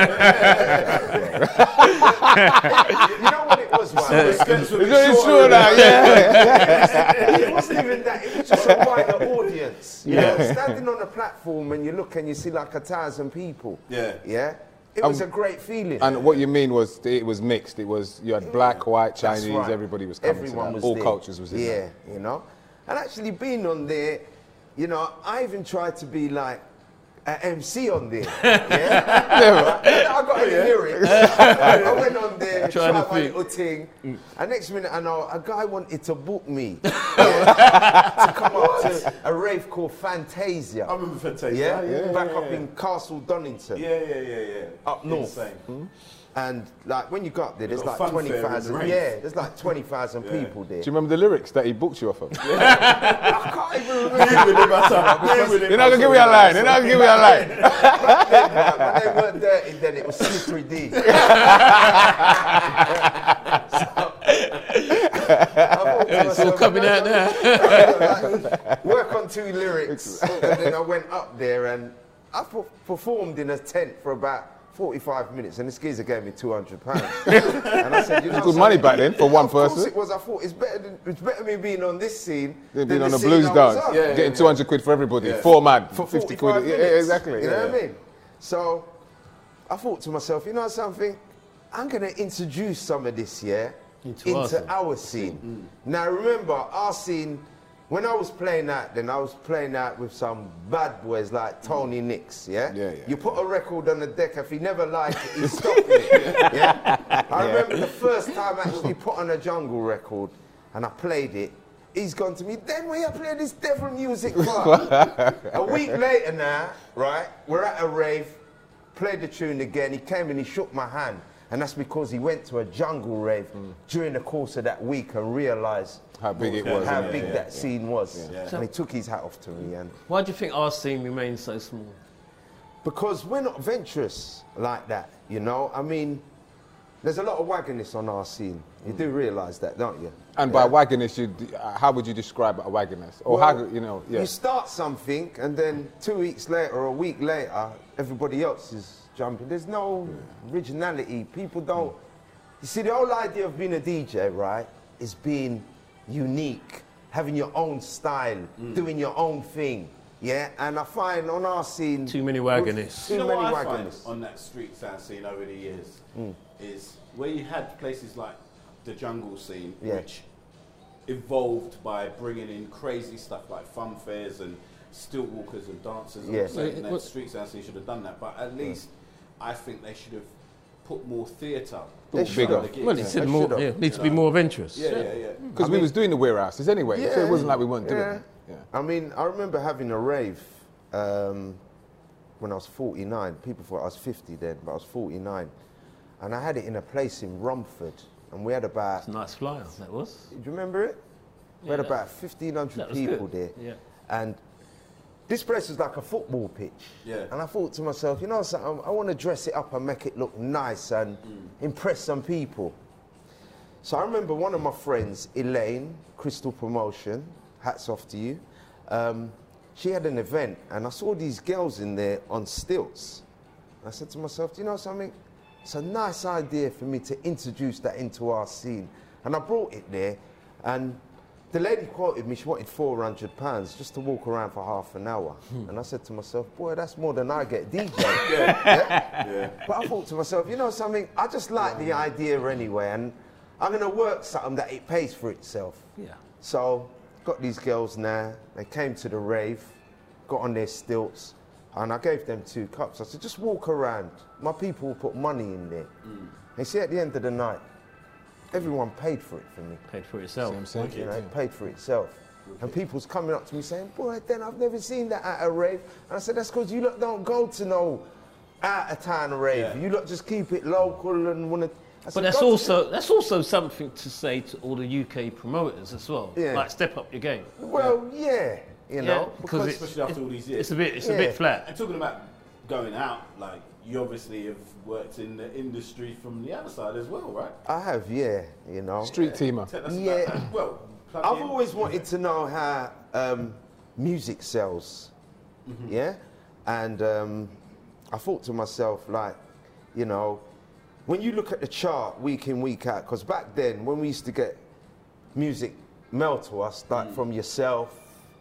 know what it was, man? It's true now, yeah. It wasn't even that. It was just a wider audience. You know, standing on a platform and you look and you see like 1,000 people. Yeah. Yeah. It was a great feeling. And what you mean was it was mixed. It was you had black, white, That's Chinese. right. Everybody was coming. Everyone to that. was All there. cultures was in there. Yeah, you know. And actually being on there, you know, I even tried to be like an MC on there. Yeah. I got any lyrics. I went on there, tried my little thing, and next minute I know a guy wanted to book me to come up to a rave called Fantasia. I remember Fantasia. Yeah, back up in Castle Donington. Yeah. Up north. Insane. And like when you got there, there's Got like a fun fair in the 20,000. rave. Yeah, there's like 20,000 people there. Do you remember the lyrics that he booked you off of? I can't even remember. You're not gonna give me a line. You're not gonna give me a line. When they weren't dirty, then it was Slippery D. It's all coming out now. Work on 2 lyrics, and then I went up there and I performed in a tent for about 45 minutes, and this geezer gave me £200. And I said, you know, Good money back then for one Of course person. it was. I thought it's better me being on this scene They've than been on the a scene blues I was dance, on. getting 200 quid for everybody. 4 man For 50 45 quid. Yeah, minutes. exactly. You know what I mean? So I thought to myself, you know something? I'm going to introduce some of this, into our scene. Now remember, our scene, when I was playing that, then I was playing that with some bad boys like Tony Nicks, You put a record on the deck, if he never liked it, he stopped it, I remember the first time I actually put on a jungle record, and I played it, he's gone to me, then where you play this devil music for? A week later now, right, we're at a rave, played the tune again, he came and he shook my hand. And that's because he went to a jungle rave during the course of that week and realised how big it was. How big that scene was. Yeah. And he took his hat off to me. And Why do you think our scene remains so small? because we're not venturous like that, you know? I mean, there's a lot of waggonness on our scene. You do realise that, don't you? And by waggonness, how would you describe a waggonness? Or Well, how, you know, yeah. You start something and then 2 weeks later or a week later, everybody else is jumping. There's no originality. People don't... You see, the whole idea of being a DJ, right, is being unique, having your own style, doing your own thing, yeah? And I find on our scene... Too many waggonists. Too You know many what I find waggonists. on that street sound scene over the years is where you had places like the jungle scene, Yeah. which evolved by bringing in crazy stuff like fun fairs and stilt walkers and dancers. Yeah. I'm not saying Well, that street sound scene should have done that, but at least I think they should have put more theatre. They should bigger. have. Well, it They more, should have. yeah, needs to be more adventurous. Yeah. Because we was doing the warehouses anyway, so Yeah. it wasn't like we weren't doing Yeah. it. Yeah. I mean, I remember having a rave when I was 49. People thought I was 50 then, but I was 49. And I had it in a place in Romford. And we had about... It's a nice flyer, that was. Do you remember it? We had Yeah, about 1,500 that was people good. there. Yeah. And this place was like a football pitch. Yeah. And I thought to myself, you know something, I want to dress it up and make it look nice and impress some people. So I remember one of my friends, Elaine, Crystal Promotion, hats off to you. She had an event and I saw these girls in there on stilts. And I said to myself, do you know something? It's a nice idea for me to introduce that into our scene. And I brought it there and the lady quoted me, she wanted £400 just to walk around for half an hour. And I said to myself, boy, that's more than I get DJ. Yeah? But I thought to myself, you know something, I just like the idea anyway, and I'm gonna work something that it pays for itself. Yeah. So, got these girls now, they came to the rave, got on their stilts, and I gave them 2 cups. I said, just walk around. My people will put money in there. And see, at the end of the night, everyone paid for it for me. Paid for itself. See what I'm saying? You know, it paid for itself. And people's coming up to me saying, boy, then I've never seen that at a rave. And I said, that's because you lot don't go to no out-of-town rave. Yeah. You lot just keep it local and want to... But that's also something to say to all the UK promoters as well. Yeah. Like, step up your game. Well, yeah, you know. because Especially after all these years. It's a bit Yeah. flat. And talking about going out, like, you obviously have worked in the industry from the other side as well, right? I have, yeah, you know. Street teamer. Tell us Yeah. about that. Well, plug I've in. always wanted to know how music sells, yeah? And I thought to myself, like, you know, when you look at the chart week in, week out, because back then, when we used to get music mailed to us, like from yourself,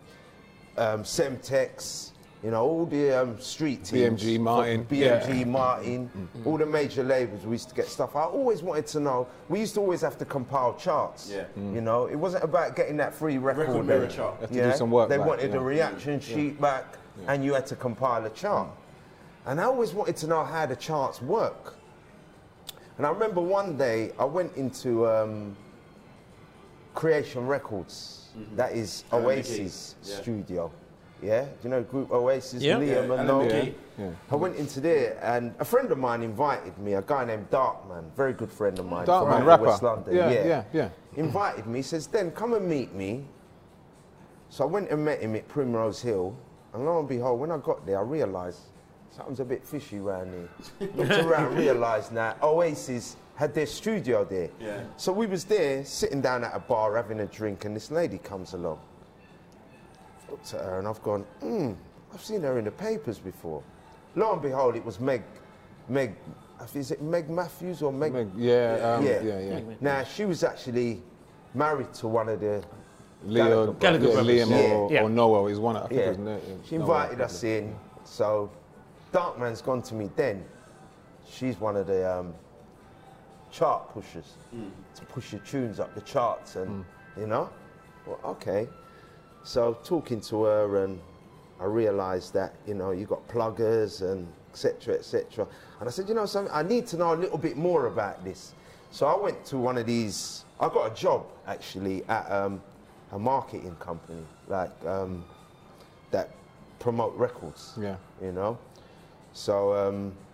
Semtex, you know, all the street teams. BMG, Martin. BMG, Martin, all the major labels, we used to get stuff. I always wanted to know, we used to always have to compile charts. Yeah. You know, it wasn't about getting that free record. Record mirror chart. You have to do some work They back, wanted yeah. a reaction sheet back, and you had to compile a chart. And I always wanted to know how the charts work. And I remember one day I went into Creation Records, that is Alan Oasis McGee, yeah. studio. Yeah, do you know Group Oasis, Yeah. Liam Yeah, and Alan Noel? McGee. Yeah. I went into there and a friend of mine invited me, a guy named Darkman, very good friend of mine Darkman, from rapper. West London. Yeah. Invited me, says, then come and meet me. So I went and met him at Primrose Hill, and lo and behold, when I got there, I realised something's a bit fishy around here. Looked around, realised now Oasis had their studio there. Yeah. So we was there, sitting down at a bar, having a drink, and this lady comes along. Looked at her, and I've gone, I've seen her in the papers before. Lo and behold, it was Meg, is it Meg Matthews or Meg? Yeah. Now, she was actually married to one of the Leo, Gallagher brothers. Liam Yeah. or Noel is one. I think Yeah. it was Noel. She invited us in, so Darkman's gone to me then. She's one of the chart pushers to push your tunes up the charts, and you know, well, okay. So talking to her, and I realised that you know you got pluggers and etc. etc. And I said, you know something, I need to know a little bit more about this. So I went to one of these. I got a job actually at a marketing company like that promote records. Yeah. You know, so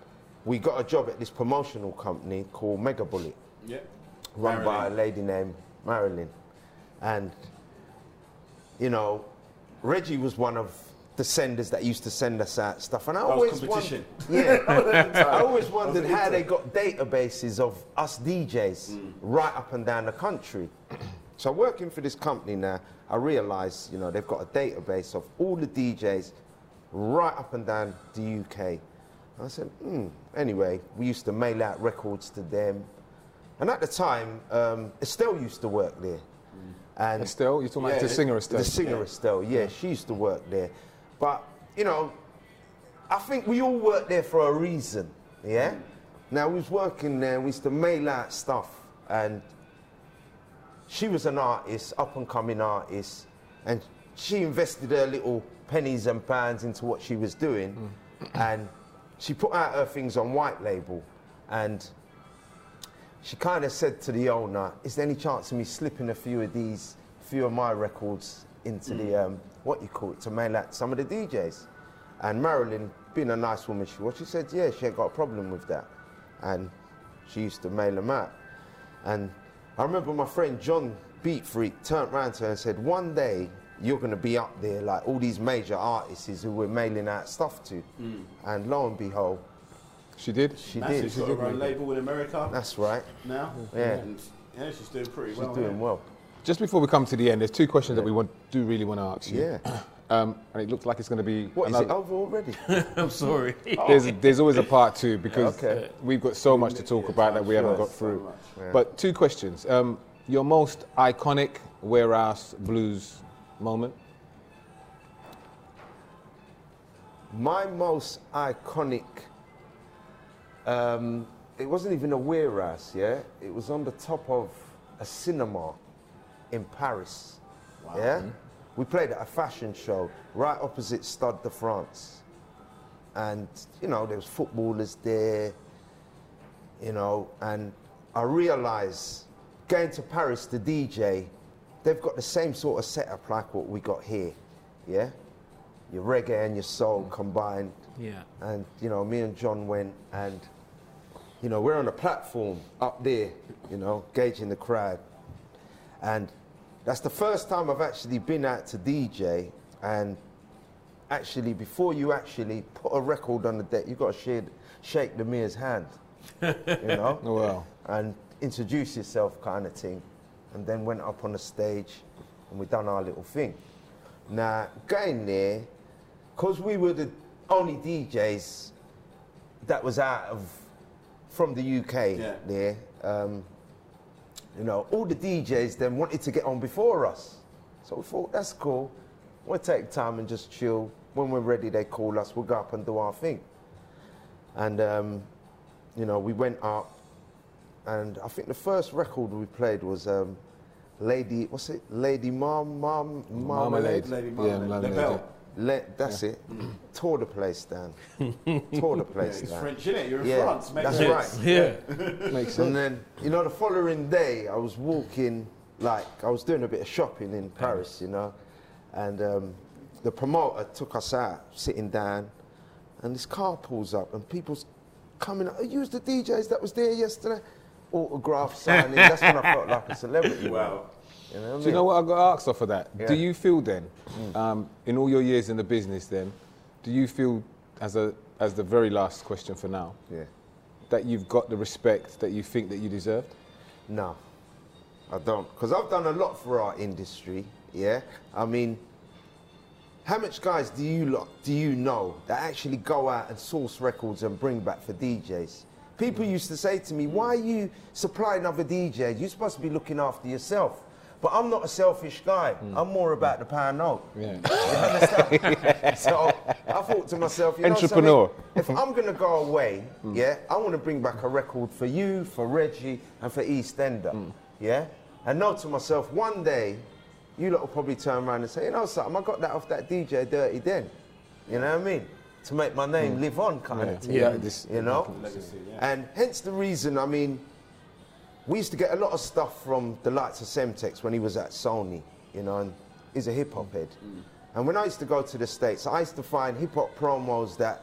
we got a job at this promotional company called Mega Bullet, run by a lady named Marilyn. And, you know, Reggie was one of the senders that used to send us out stuff. And I always wondered, I always wondered how they got databases of us DJs right up and down the country. So working for this company now, I realised, you know, they've got a database of all the DJs right up and down the UK. I said, Anyway, we used to mail out records to them. And at the time, Estelle used to work there. And Estelle? You're talking about the singer Estelle? The singer Estelle, she used to work there. But, you know, I think we all worked there for a reason, Now, we was working there, we used to mail out stuff, and she was an artist, up-and-coming artist, and she invested her little pennies and pounds into what she was doing, and she put out her things on white label, and she kind of said to the owner, is there any chance of me slipping a few of my records into the, to mail out some of the DJs? And Marilyn, being a nice woman she was, she said, yeah, she ain't got a problem with that. And she used to mail them out. And I remember my friend John Beat Freak turned around to her and said, one day you're going to be up there like all these major artists who we're mailing out stuff to. And lo and behold, she did? She did. She's got her own label in America. That's right. Now? Yeah. And she's doing pretty well. She's doing well. Just before we come to the end, there's two questions that we do really want to ask you. Yeah. And it looks like it's going to be... What, is it over already? I'm sorry. There's always a part two because we've got so much to talk about that we haven't got through. But two questions. Your most iconic Warehouse Blues moment? My most iconic... it wasn't even a warehouse, It was on the top of a cinema in Paris, We played at a fashion show right opposite Stade de France. And, you know, there was footballers there, you know, and I realised going to Paris to DJ, they've got the same sort of setup like what we got here, Your reggae and your soul combined. Yeah. And, you know, me and John went and, you know, we're on a platform up there, you know, gauging the crowd. And that's the first time I've actually been out to DJ, and actually before you actually put a record on the deck, you've got to shake the mayor's hand, you know? Oh, wow. And introduce yourself kind of thing. And then went up on the stage and we done our little thing. Now, going there, because we were the only DJs that was from the UK there, you know, all the DJs then wanted to get on before us. So we thought, that's cool. We'll take time and just chill. When we're ready, they call us. We'll go up and do our thing. And, you know, we went up. And I think the first record we played was Lady Marmalade. Lady Marmalade. That's it. Tore the place down. Tore the place down. It's French, isn't it? You're in France, mate. That's right. Yeah. Makes sense. And then, you know, the following day, I was walking, like, I was doing a bit of shopping in Paris, you know, and the promoter took us out, sitting down, and this car pulls up, and people's coming up. You was the DJs that was there yesterday? Autograph signing. That's when I felt like a celebrity. Wow. You know what I mean? Do you know what I got asked off of that? Yeah. Do you feel then, in all your years in the business then, do you feel, as the very last question for now, that you've got the respect that you think that you deserved? No, I don't. Because I've done a lot for our industry, I mean, how much guys do you know that actually go out and source records and bring back for DJs? People used to say to me, why are you supplying other DJs? You're supposed to be looking after yourself. But I'm not a selfish guy. I'm more about the pound note. Yeah. You understand? So I thought to myself, you entrepreneur. know, if I'm going to go away, I want to bring back a record for you, for Reggie, and for EastEnder. And know to myself, one day, you lot will probably turn around and say, you know something, I got that off that DJ Dirty Den. You know what I mean? To make my name live on, kind of thing. You know? Legacy, And hence the reason, I mean, we used to get a lot of stuff from the likes of Semtex when he was at Sony, you know, and he's a hip-hop head. And when I used to go to the States, I used to find hip-hop promos that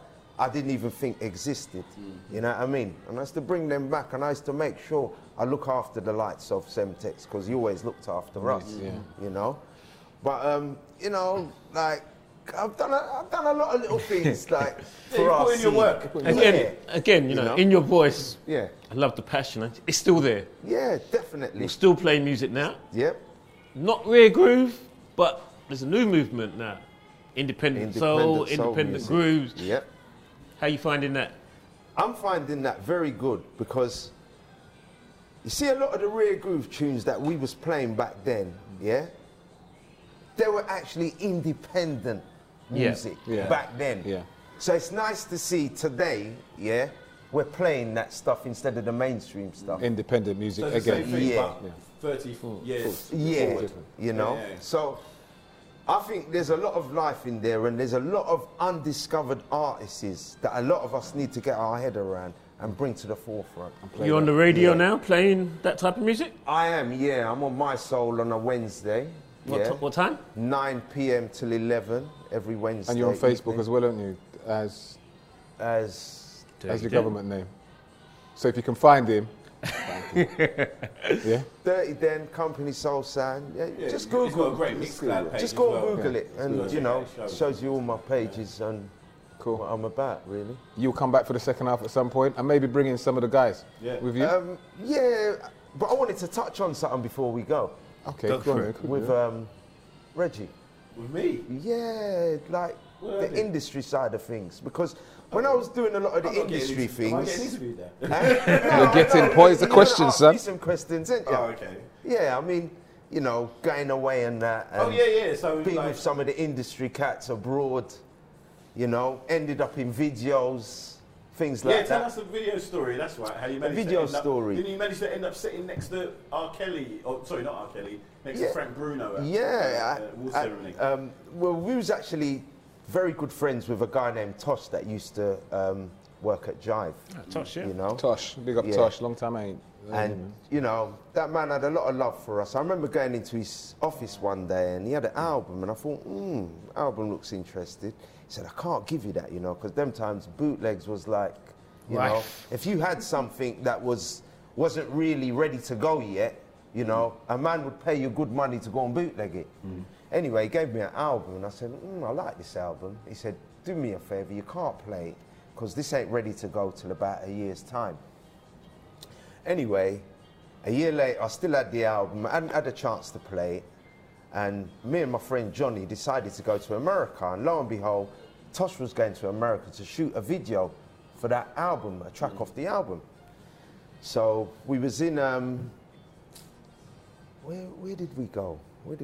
I didn't even think existed. You know what I mean? And I used to bring them back, and I used to make sure I look after the likes of Semtex, because he always looked after us. You know, but you know, like I've done a lot of little things like for us. Put in your work again. You know, in your voice. Yeah, I love the passion. It's still there. Yeah, definitely. We're still playing music now. Yep. Not rare groove, but there's a new movement now. Independent soul, independent music. grooves. Yep. How you finding that? I'm finding that very good, because you see a lot of the rare groove tunes that we was playing back then, yeah? They were actually independent music back then. Yeah. So it's nice to see today, yeah, we're playing that stuff instead of the mainstream stuff. Independent music so again. Same thing, but 30 years forward. You know? Yeah. So I think there's a lot of life in there, and there's a lot of undiscovered artists that a lot of us need to get our head around and bring to the forefront. You on the radio now, playing that type of music? I am, yeah. I'm on My Soul on a Wednesday. What time? 9 p.m. till 11 every Wednesday. And you're on Facebook as well, aren't you? As your government name. So if you can find him. Yeah. Dirty Den, Company Soul Sound. Yeah, just Google. He's got a great Mixcloud page. Just go and Google it, and you know, shows you all my pages and what I'm about, really. You'll come back for the second half at some point, and maybe bring in some of the guys with you. Yeah, but I wanted to touch on something before we go. Okay, go with Reggie. With me? Yeah, like the industry side of things, because when I was doing a lot of the industry things... Am I getting interviewed there? You're getting poised the questions, son. Some questions, ain't you? Oh, okay. Yeah, I mean, you know, going away and that. And So being with some of the industry cats abroad, you know, ended up in videos, things like that. Yeah, tell us the video story, that's right. How you managed video to end story. Didn't you manage to end up sitting next to R. Kelly? Oh, sorry, not R. Kelly. Next to Frank Bruno at the award ceremony. Well, we was actually very good friends with a guy named Tosh that used to work at Jive. Tosh, yeah. You know? Tosh, big up Tosh, long time I ain't. And, you know, that man had a lot of love for us. I remember going into his office one day and he had an album, and I thought, album looks interesting. He said, I can't give you that, you know, because them times bootlegs was like, you know, if you had something that wasn't really ready to go yet, you know, a man would pay you good money to go and bootleg it. Anyway, he gave me an album, and I said, I like this album. He said, do me a favour, you can't play it, because this ain't ready to go till about a year's time. Anyway, a year later, I still had the album. I hadn't had a chance to play it. And me and my friend Johnny decided to go to America. And lo and behold, Tosh was going to America to shoot a video for that album, a track off the album. So we was in, where did we go? Where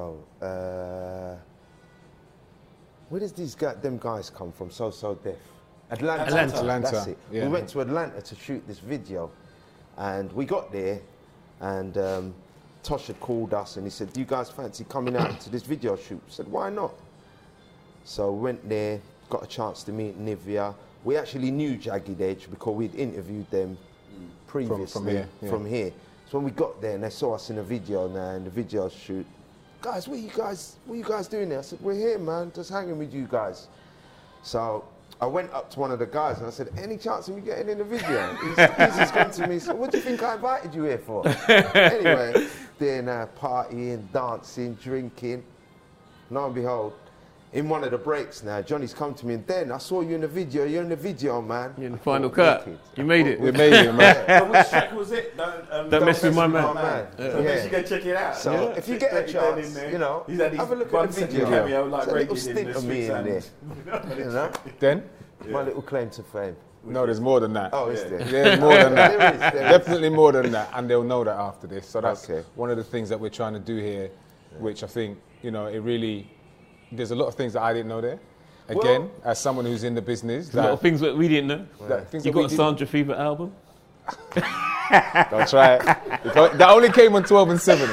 does them guys come from, So Def? Atlanta. That's it. Yeah. We went to Atlanta to shoot this video. And we got there, and Tosh had called us, and he said, do you guys fancy coming out to this video shoot? I said, why not? So we went there, got a chance to meet Nivea. We actually knew Jagged Edge because we'd interviewed them previously from here. So when we got there and they saw us in a video now, in the video shoot, guys, what are you guys doing there? I said, we're here, man, just hanging with you guys. So I went up to one of the guys and I said, any chance of me getting in the video? He's just come to me and said, what do you think I invited you here for? Anyway, then partying, dancing, drinking. Lo and behold, in one of the breaks now, Johnny's come to me, and then I saw you in the video. You're in the video, man. You're in the final cut. You made it. We made it, man. Which track was it? Don't mess with my man. So make sure you go check it out. So if you get a chance, you know, have a look at the video. Cameo, like a little stint of me in there. You know? Then? My little claim to fame. No, there's more than that. Oh, is there? There's more than that. There is. Definitely more than that, and they'll know that after this. So that's one of the things that we're trying to do here, which I think, you know, it really, there's a lot of things that I didn't know there. Again, as someone who's in the business. A lot of things that we didn't know. You got a Sandra Fever album? Don't try it. That only came on 12 and 7.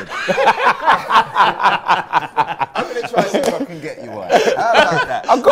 I'm going to try to see if I can get you one. How about that? I've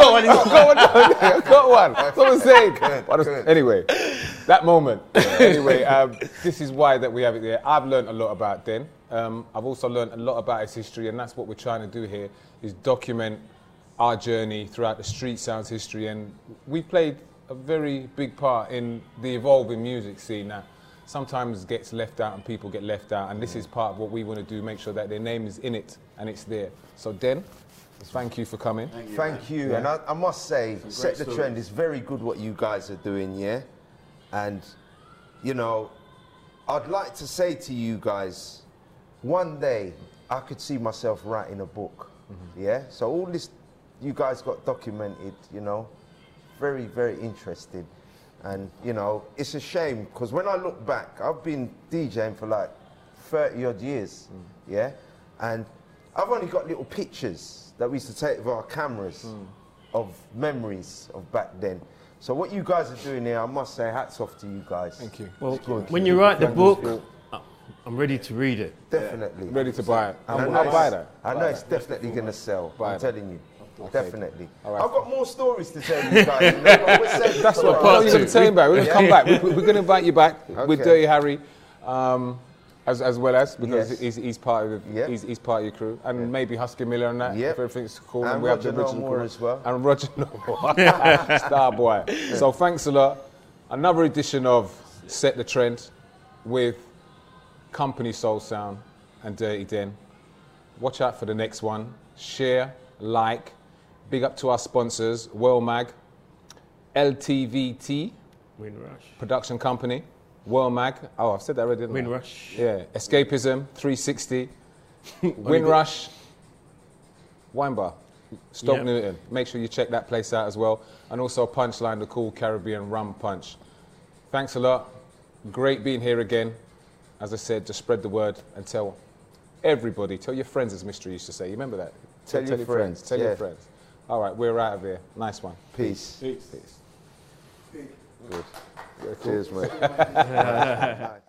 got one. Someone saying. Anyway, that moment. Anyway, this is why that we have it there. I've learned a lot about Den. I've also learned a lot about his history, and that's what we're trying to do here, is document our journey throughout the street sounds history, and we played a very big part in the evolving music scene that sometimes gets left out and people get left out, and this is part of what we want to do, make sure that their name is in it and it's there. So Den, thank you for coming. Thank you. Yeah. And I must say, Set the stories. Trend is very good what you guys are doing, yeah? And, you know, I'd like to say to you guys, one day I could see myself writing a book, yeah? So all this you guys got documented, you know, very, very interesting. And, you know, it's a shame, because when I look back, I've been DJing for like 30 odd years, yeah? And I've only got little pictures that we used to take with our cameras of memories of back then. So what you guys are doing here, I must say, hats off to you guys. Thank you. Well, when you write the book, I'm ready to read it. Definitely. Ready to buy it. And I I'll know buy it's- that. I know it's definitely going to sell. Buy I'm it. telling you. Definitely. All right. I've got more stories to tell you guys. You know, but we're saving That's for what last. you're going to tell him about. We're going to come back. We're going to invite you back with Okay. Dirty Harry, as well as, because Yes. he's part of Yep. he's part of your crew, and maybe Husky Miller and that. Yep. If everything's cool, And we have the Roger original Moore crew. as well. And Roger Moore, star boy. So thanks a lot. Another edition of Set the Trend with Company Soul Sound and Dirty Den. Watch out for the next one. Share, like. Big up to our sponsors, World Mag, LTVT Windrush. Production Company, World Mag. Oh, I've said that already, didn't I? Windrush. Yeah. Escapism, 360, Windrush, Wine Bar, Stoke Yep. Newton. Make sure you check that place out as well. And also Punchline, the cool Caribbean rum punch. Thanks a lot. Great being here again. As I said, just spread the word and tell everybody. Tell your friends, as Mystery used to say. You remember that? Tell your friends, Tell yeah. your friends. All right, we're out of here. Nice one. Peace. Peace. Good. Cheers, mate.